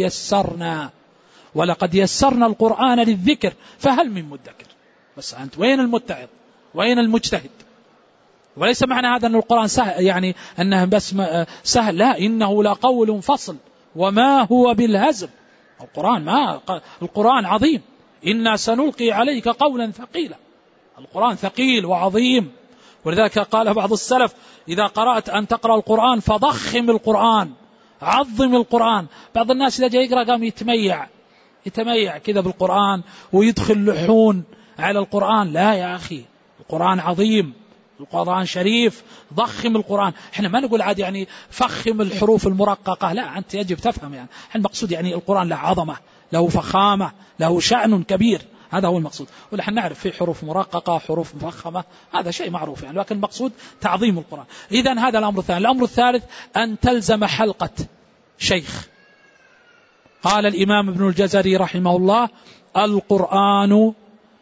ولقد يسرنا القرآن للذكر فهل من مدكر. بس أنت وين المتعظ وين المجتهد؟ وليس معنى هذا أن القرآن سهل، يعني أنه بس سهل، لا، إنه لقول فصل وما هو بالهزل. القرآن عظيم، إنا سنلقي عليك قولا ثقيلا. القرآن ثقيل وعظيم، ولذلك قال بعض السلف إذا قرأت أن تقرأ القرآن فضخم القرآن، عظم القرآن. بعض الناس إذا جاء يقرأ قام يتميع كذا بالقرآن ويدخل لحون على القرآن. لا يا أخي، القرآن عظيم، القرآن شريف، ضخم القرآن. احنا ما نقول عاد يعني فخم الحروف المرققة، لا، أنت يجب تفهم يعني المقصود، يعني القرآن له عظمة، له فخامة، له شأن كبير، هذا هو المقصود. ونحن نعرف في حروف مرققة، حروف مفخمة، هذا شيء معروف يعني، لكن المقصود تعظيم القرآن. إذن هذا الأمر الثاني. الأمر الثالث أن تلزم حلقة شيخ. قال الإمام ابن الجزري رحمه الله: القرآن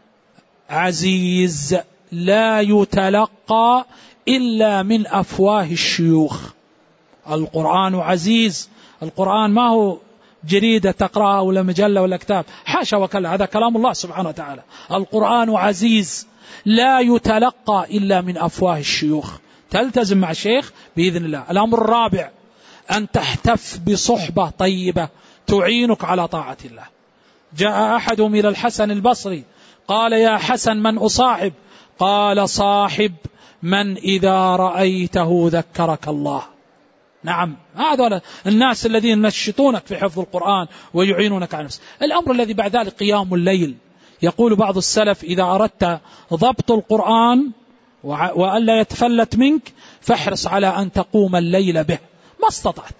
عزيز لا يتلقى إلا من أفواه الشيوخ. القرآن عزيز، القرآن ما هو جريدة تقرأها ولا مجلة ولا كتاب، حاشا وكلا، هذا كلام الله سبحانه وتعالى. القرآن عزيز لا يتلقى إلا من أفواه الشيوخ، تلتزم مع الشيخ بإذن الله. الأمر الرابع أن تحتف بصحبة طيبة تعينك على طاعة الله. جاء أحدهم إلى الحسن البصري قال: يا حسن من أصاحب؟ قال: صاحب من إذا رأيته ذكرك الله. نعم، هذا الناس الذين ينشطونك في حفظ القرآن ويعينونك على نفسك. الأمر الذي بعد ذلك قيام الليل. يقول بعض السلف: إذا أردت ضبط القرآن وألا يتفلت منك فاحرص على أن تقوم الليل به ما استطعت،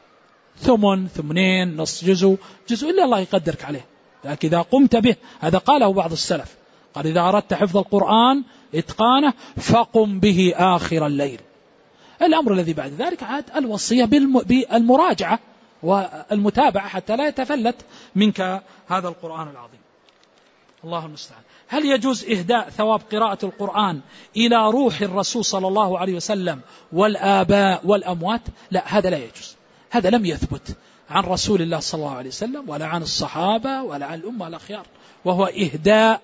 ثمنين، نصف جزء إلا الله يقدرك عليه، لكن إذا قمت به، هذا قاله بعض السلف، قال: إذا أردت حفظ القرآن إتقانه فقم به آخر الليل. الأمر الذي بعد ذلك عاد الوصية بالمراجعة والمتابعة حتى لا يتفلت منك هذا القرآن العظيم. الله المستعان. هل يجوز إهداء ثواب قراءة القرآن إلى روح الرسول صلى الله عليه وسلم والآباء والأموات؟ لا، هذا لا يجوز، هذا لم يثبت عن رسول الله صلى الله عليه وسلم ولا عن الصحابة ولا عن الأمة الأخيار، وهو إهداء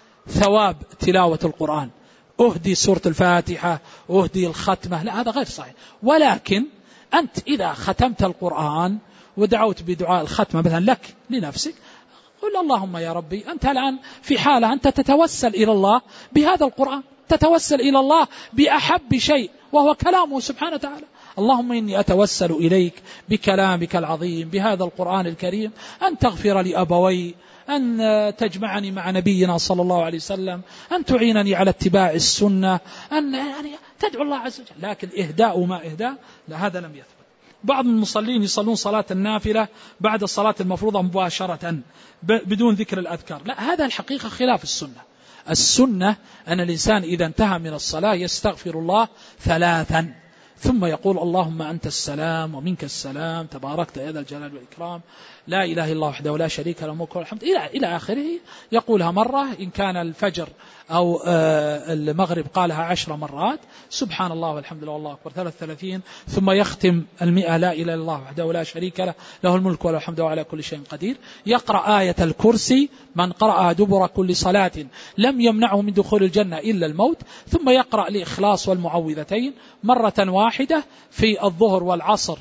ثواب تلاوة القرآن، أهدي سورة الفاتحة، أهدي الختمة، لا، هذا غير صحيح. ولكن أنت إذا ختمت القرآن ودعوت بدعاء الختمة مثلا لك لنفسك، قل: اللهم يا ربي، أنت الآن في حالة أنت تتوسل إلى الله بهذا القرآن، تتوسل إلى الله بأحب شيء وهو كلامه سبحانه وتعالى. اللهم إني أتوسل إليك بكلامك العظيم بهذا القرآن الكريم أن تغفر لأبوي، أن تجمعني مع نبينا صلى الله عليه وسلم، أن تعينني على اتباع السنة، أن يعني تدعو الله عز وجل. لكن إهداء ما إهداء، لا، هذا لم يثبت. بعض المصلين يصلون صلاة النافلة بعد الصلاة المفروضة مباشرة بدون ذكر الأذكار، لا، هذا الحقيقة خلاف السنة. السنة أن الإنسان إذا انتهى من الصلاة يستغفر الله 3 ثم يقول: اللهم أنت السلام ومنك السلام تباركت يا ذا الجلال والإكرام، لا إله إلا الله وحده لا شريك له الملك والحمد، إلى آخره. يقولها مرة، إن كان الفجر أو المغرب قالها 10 مرات، سبحان الله والحمد لله والله أكبر 33، ثم يختم 100 لا إله إلا الله وحده لا شريك له له الملك وله الحمد وعلى كل شيء قدير. يقرأ آية الكرسي من قرأها دبر كل صلاة لم يمنعه من دخول الجنة إلا الموت، ثم يقرأ الإخلاص والمعوذتين مرة واحدة في الظهر والعصر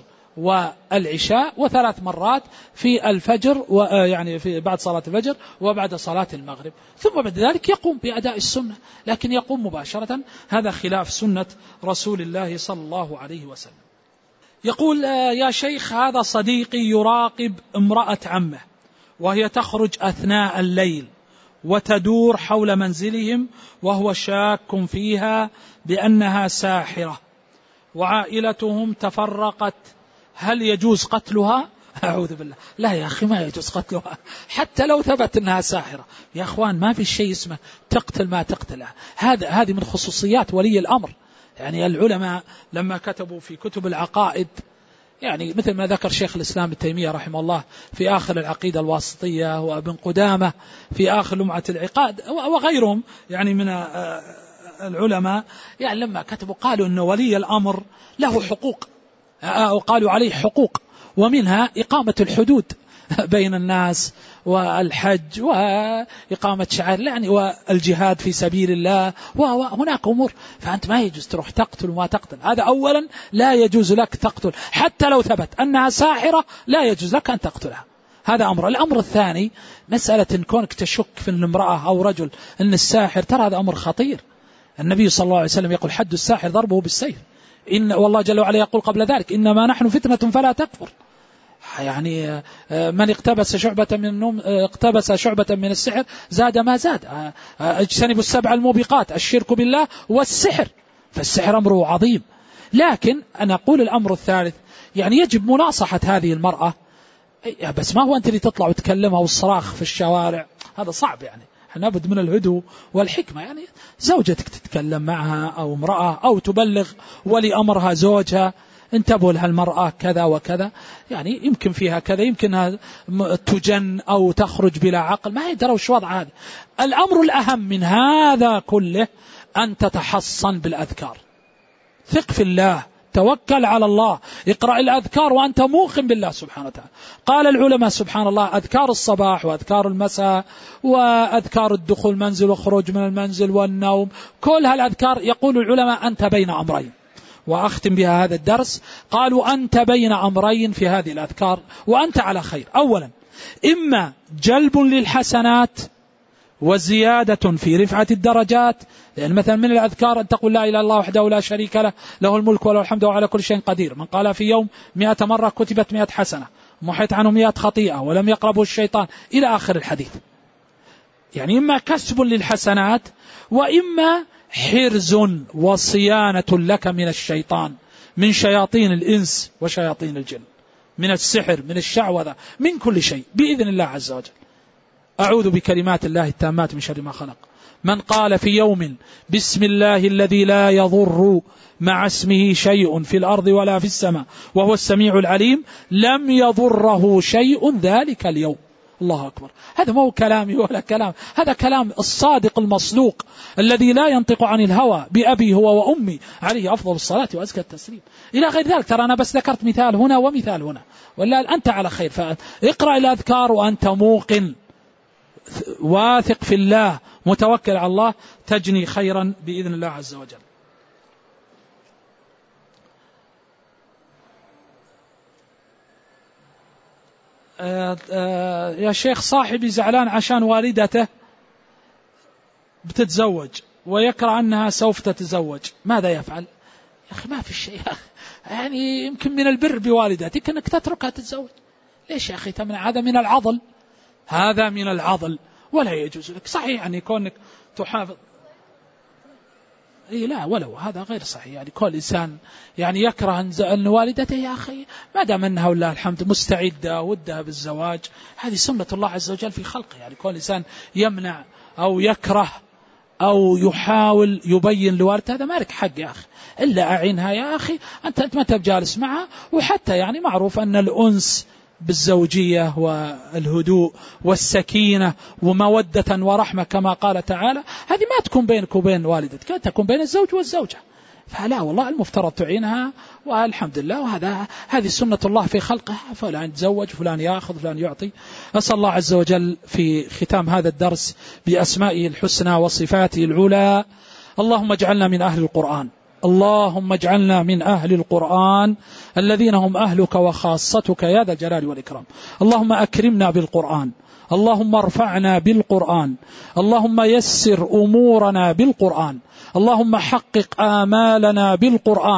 والعشاء، و3 مرات في الفجر، يعني في بعد صلاة الفجر وبعد صلاة المغرب، ثم بعد ذلك يقوم بأداء السنة. لكن يقوم مباشرة هذا خلاف سنة رسول الله صلى الله عليه وسلم. يقول يا شيخ هذا صديقي يراقب امرأة عمه وهي تخرج أثناء الليل وتدور حول منزلهم وهو شاك فيها بأنها ساحرة وعائلتهم تفرقت، هل يجوز قتلها؟ أعوذ بالله، لا يا أخي ما يجوز قتلها حتى لو ثبت أنها ساحرة. يا أخوان ما في شيء اسمه تقتل ما تقتلها، هذه من خصوصيات ولي الأمر. يعني العلماء لما كتبوا في كتب العقائد، يعني مثل ما ذكر شيخ الإسلام ابن تيمية رحمه الله في آخر العقيدة الواسطية، وابن قدامة في آخر لمعة العقاد، وغيرهم يعني من العلماء، يعني لما كتبوا قالوا أن ولي الأمر له حقوق، وقالوا عليه حقوق، ومنها إقامة الحدود بين الناس والحج وإقامة شعائر يعني والجهاد في سبيل الله، وهناك أمور. فأنت ما يجوز تروح تقتل وما تقتل، هذا أولا لا يجوز لك تقتل حتى لو ثبت أنها ساحرة، لا يجوز لك أن تقتلها. هذا أمر. الأمر الثاني مسألة إن كونك تشك في المرأة أو رجل أن الساحر، ترى هذا أمر خطير. النبي صلى الله عليه وسلم يقول حد الساحر ضربه بالسيف، والله جل وعلا يقول قبل ذلك إنما نحن فتنة فلا تكفر. يعني من اقتبس شعبة من السحر زاد ما زاد. اجتنبوا السبع الموبقات، الشرك بالله والسحر، فالسحر أمره عظيم. لكن أنا أقول الأمر الثالث، يعني يجب مناصحة هذه المرأة، بس ما هو أنت اللي تطلع وتكلمها والصراخ في الشوارع، هذا صعب. يعني لابد من الهدوء والحكمة. يعني زوجتك تتكلم معها أو امرأة، أو تبلغ ولي أمرها زوجها انتبهوا لها المرأة كذا وكذا، يعني يمكن فيها كذا، يمكنها تجن أو تخرج بلا عقل، ما يدروا وش وضع هذا. الأمر الأهم من هذا كله أن تتحصن بالأذكار، ثق في الله، توكل على الله، اقرأ الأذكار وأنت موقن بالله سبحانه وتعالى. قال العلماء سبحان الله أذكار الصباح وأذكار المساء وأذكار الدخول المنزل وخروج من المنزل والنوم، كل هالأذكار يقول العلماء أنت بين أمرين. وأختم بها هذا الدرس، قالوا أنت بين أمرين في هذه الأذكار وأنت على خير. أولا إما جلب للحسنات وزيادة في رفعة الدرجات، لأن مثلا من الأذكار أن تقول لا إله إلا الله وحده لا شريك له، له الملك وله الحمد وعلى كل شيء قدير، من قال في يوم 100 مرة كتبت 100 حسنة، محيت عنه 100 خطيئة ولم يقربه الشيطان، إلى آخر الحديث. يعني إما كسب للحسنات، وإما حرز وصيانة لك من الشيطان، من شياطين الإنس وشياطين الجن، من السحر، من الشعوذة، من كل شيء بإذن الله عز وجل. أعوذ بكلمات الله التامات من شر ما خلق. من قال في يوم بسم الله الذي لا يضر مع اسمه شيء في الأرض ولا في السماء وهو السميع العليم لم يضره شيء ذلك اليوم. الله أكبر. هذا ما هو كلامي ولا كلام، هذا كلام الصادق المصدوق الذي لا ينطق عن الهوى، بأبي هو وأمي عليه أفضل الصلاة وأزكى التسليم، إلى غير ذلك. ترى أنا بس ذكرت مثال هنا ومثال هنا، ولا أنت على خير. فاقرأ الأذكار وأنت موقن، واثق في الله، متوكل على الله، تجني خيرا بإذن الله عز وجل. يا شيخ صاحبي زعلان عشان والدته بتتزوج ويكره أنها سوف تتزوج، ماذا يفعل؟ يا أخي ما في شيء، يعني يمكن من البر بوالدتك أنك تتركها تتزوج. ليش يا أخي تمنع؟ هذا من العضل، هذا من العضل ولا يجوز لك. صحيح يعني كونك تحافظ، لا ولو هذا غير صحيح. يعني كل إنسان يعني يكره أن والدته، يا أخي ما دام أنها والله الحمد مستعدة ودها بالزواج، هذه سنة الله عز وجل في خلقه. يعني كل إنسان يمنع أو يكره أو يحاول يبين لوالدته، هذا ما لك حق يا أخي، إلا أعينها يا أخي، أنت ما تبجالس معها. وحتى يعني معروف أن الأنس بالزوجية والهدوء والسكينة ومودة ورحمة كما قال تعالى، هذه ما تكون بينك وبين والدتك، تكون بين الزوج والزوجة. فلا والله المفترض تعينها، والحمد لله. هذه سنة الله في خلقه، فلان يتزوج، فلان يأخذ، فلان يعطي. أسأل الله عز وجل في ختام هذا الدرس بأسمائه الحسنى وصفاته العلى، اللهم اجعلنا من أهل القرآن، اللهم اجعلنا من أهل القرآن الذين هم أهلك وخاصتك يا ذا الجلال والإكرام. اللهم أكرمنا بالقرآن، اللهم ارفعنا بالقرآن، اللهم يسر أمورنا بالقرآن، اللهم حقق آمالنا بالقرآن،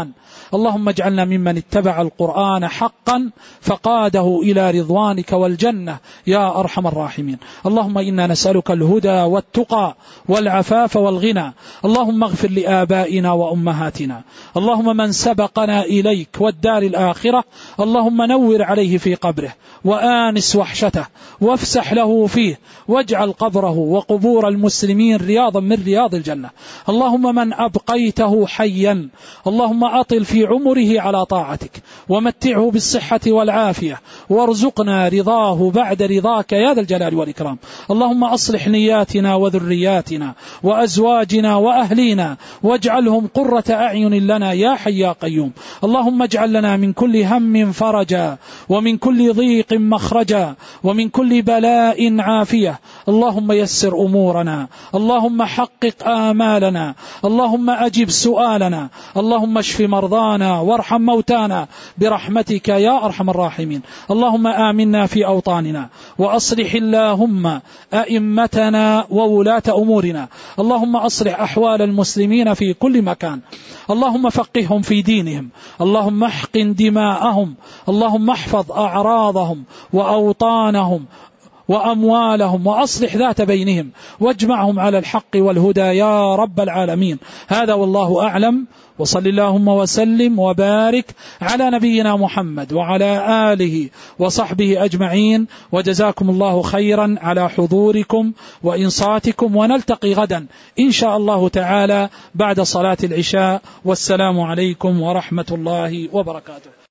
اللهم اجعلنا ممن اتبع القرآن حقا فقاده إلى رضوانك والجنة يا أرحم الراحمين. اللهم إنا نسألك الهدى والتقى والعفاف والغنى. اللهم اغفر لآبائنا وأمهاتنا. اللهم من سبقنا إليك والدار الآخرة اللهم نور عليه في قبره وآنس وحشته وافسح له فيه واجعل قبره وقبور المسلمين رياضا من رياض الجنة. اللهم من أبقيته حيا اللهم أطل في عمره على طاعتك ومتعه بالصحة والعافية وارزقنا رضاه بعد رضاك يا ذا الجلال والإكرام. اللهم أصلح نياتنا وذرياتنا وأزواجنا وأهلينا واجعلهم قرة أعين لنا يا حي يا قيوم. اللهم اجعل لنا من كل هم فرجا ومن كل ضيق مخرجا ومن كل بلاء عافية. اللهم يسر أمورنا. اللهم حقق آمالنا. اللهم أجب سؤالنا. اللهم اشف مرضانا وارحم موتانا برحمتك يا أرحم الراحمين. اللهم آمنا في أوطاننا وأصلح اللهم أئمتنا وولاة أمورنا. اللهم أصلح أحوال المسلمين في كل مكان. اللهم فقههم في دينهم. اللهم احقن دماءهم. اللهم احفظ أعراضهم وأوطانهم وأموالهم وأصلح ذات بينهم واجمعهم على الحق والهدى يا رب العالمين. هذا والله أعلم، وصل اللهم وسلم وبارك على نبينا محمد وعلى آله وصحبه أجمعين، وجزاكم الله خيرا على حضوركم وإنصاتكم، ونلتقي غدا إن شاء الله تعالى بعد صلاة العشاء، والسلام عليكم ورحمة الله وبركاته.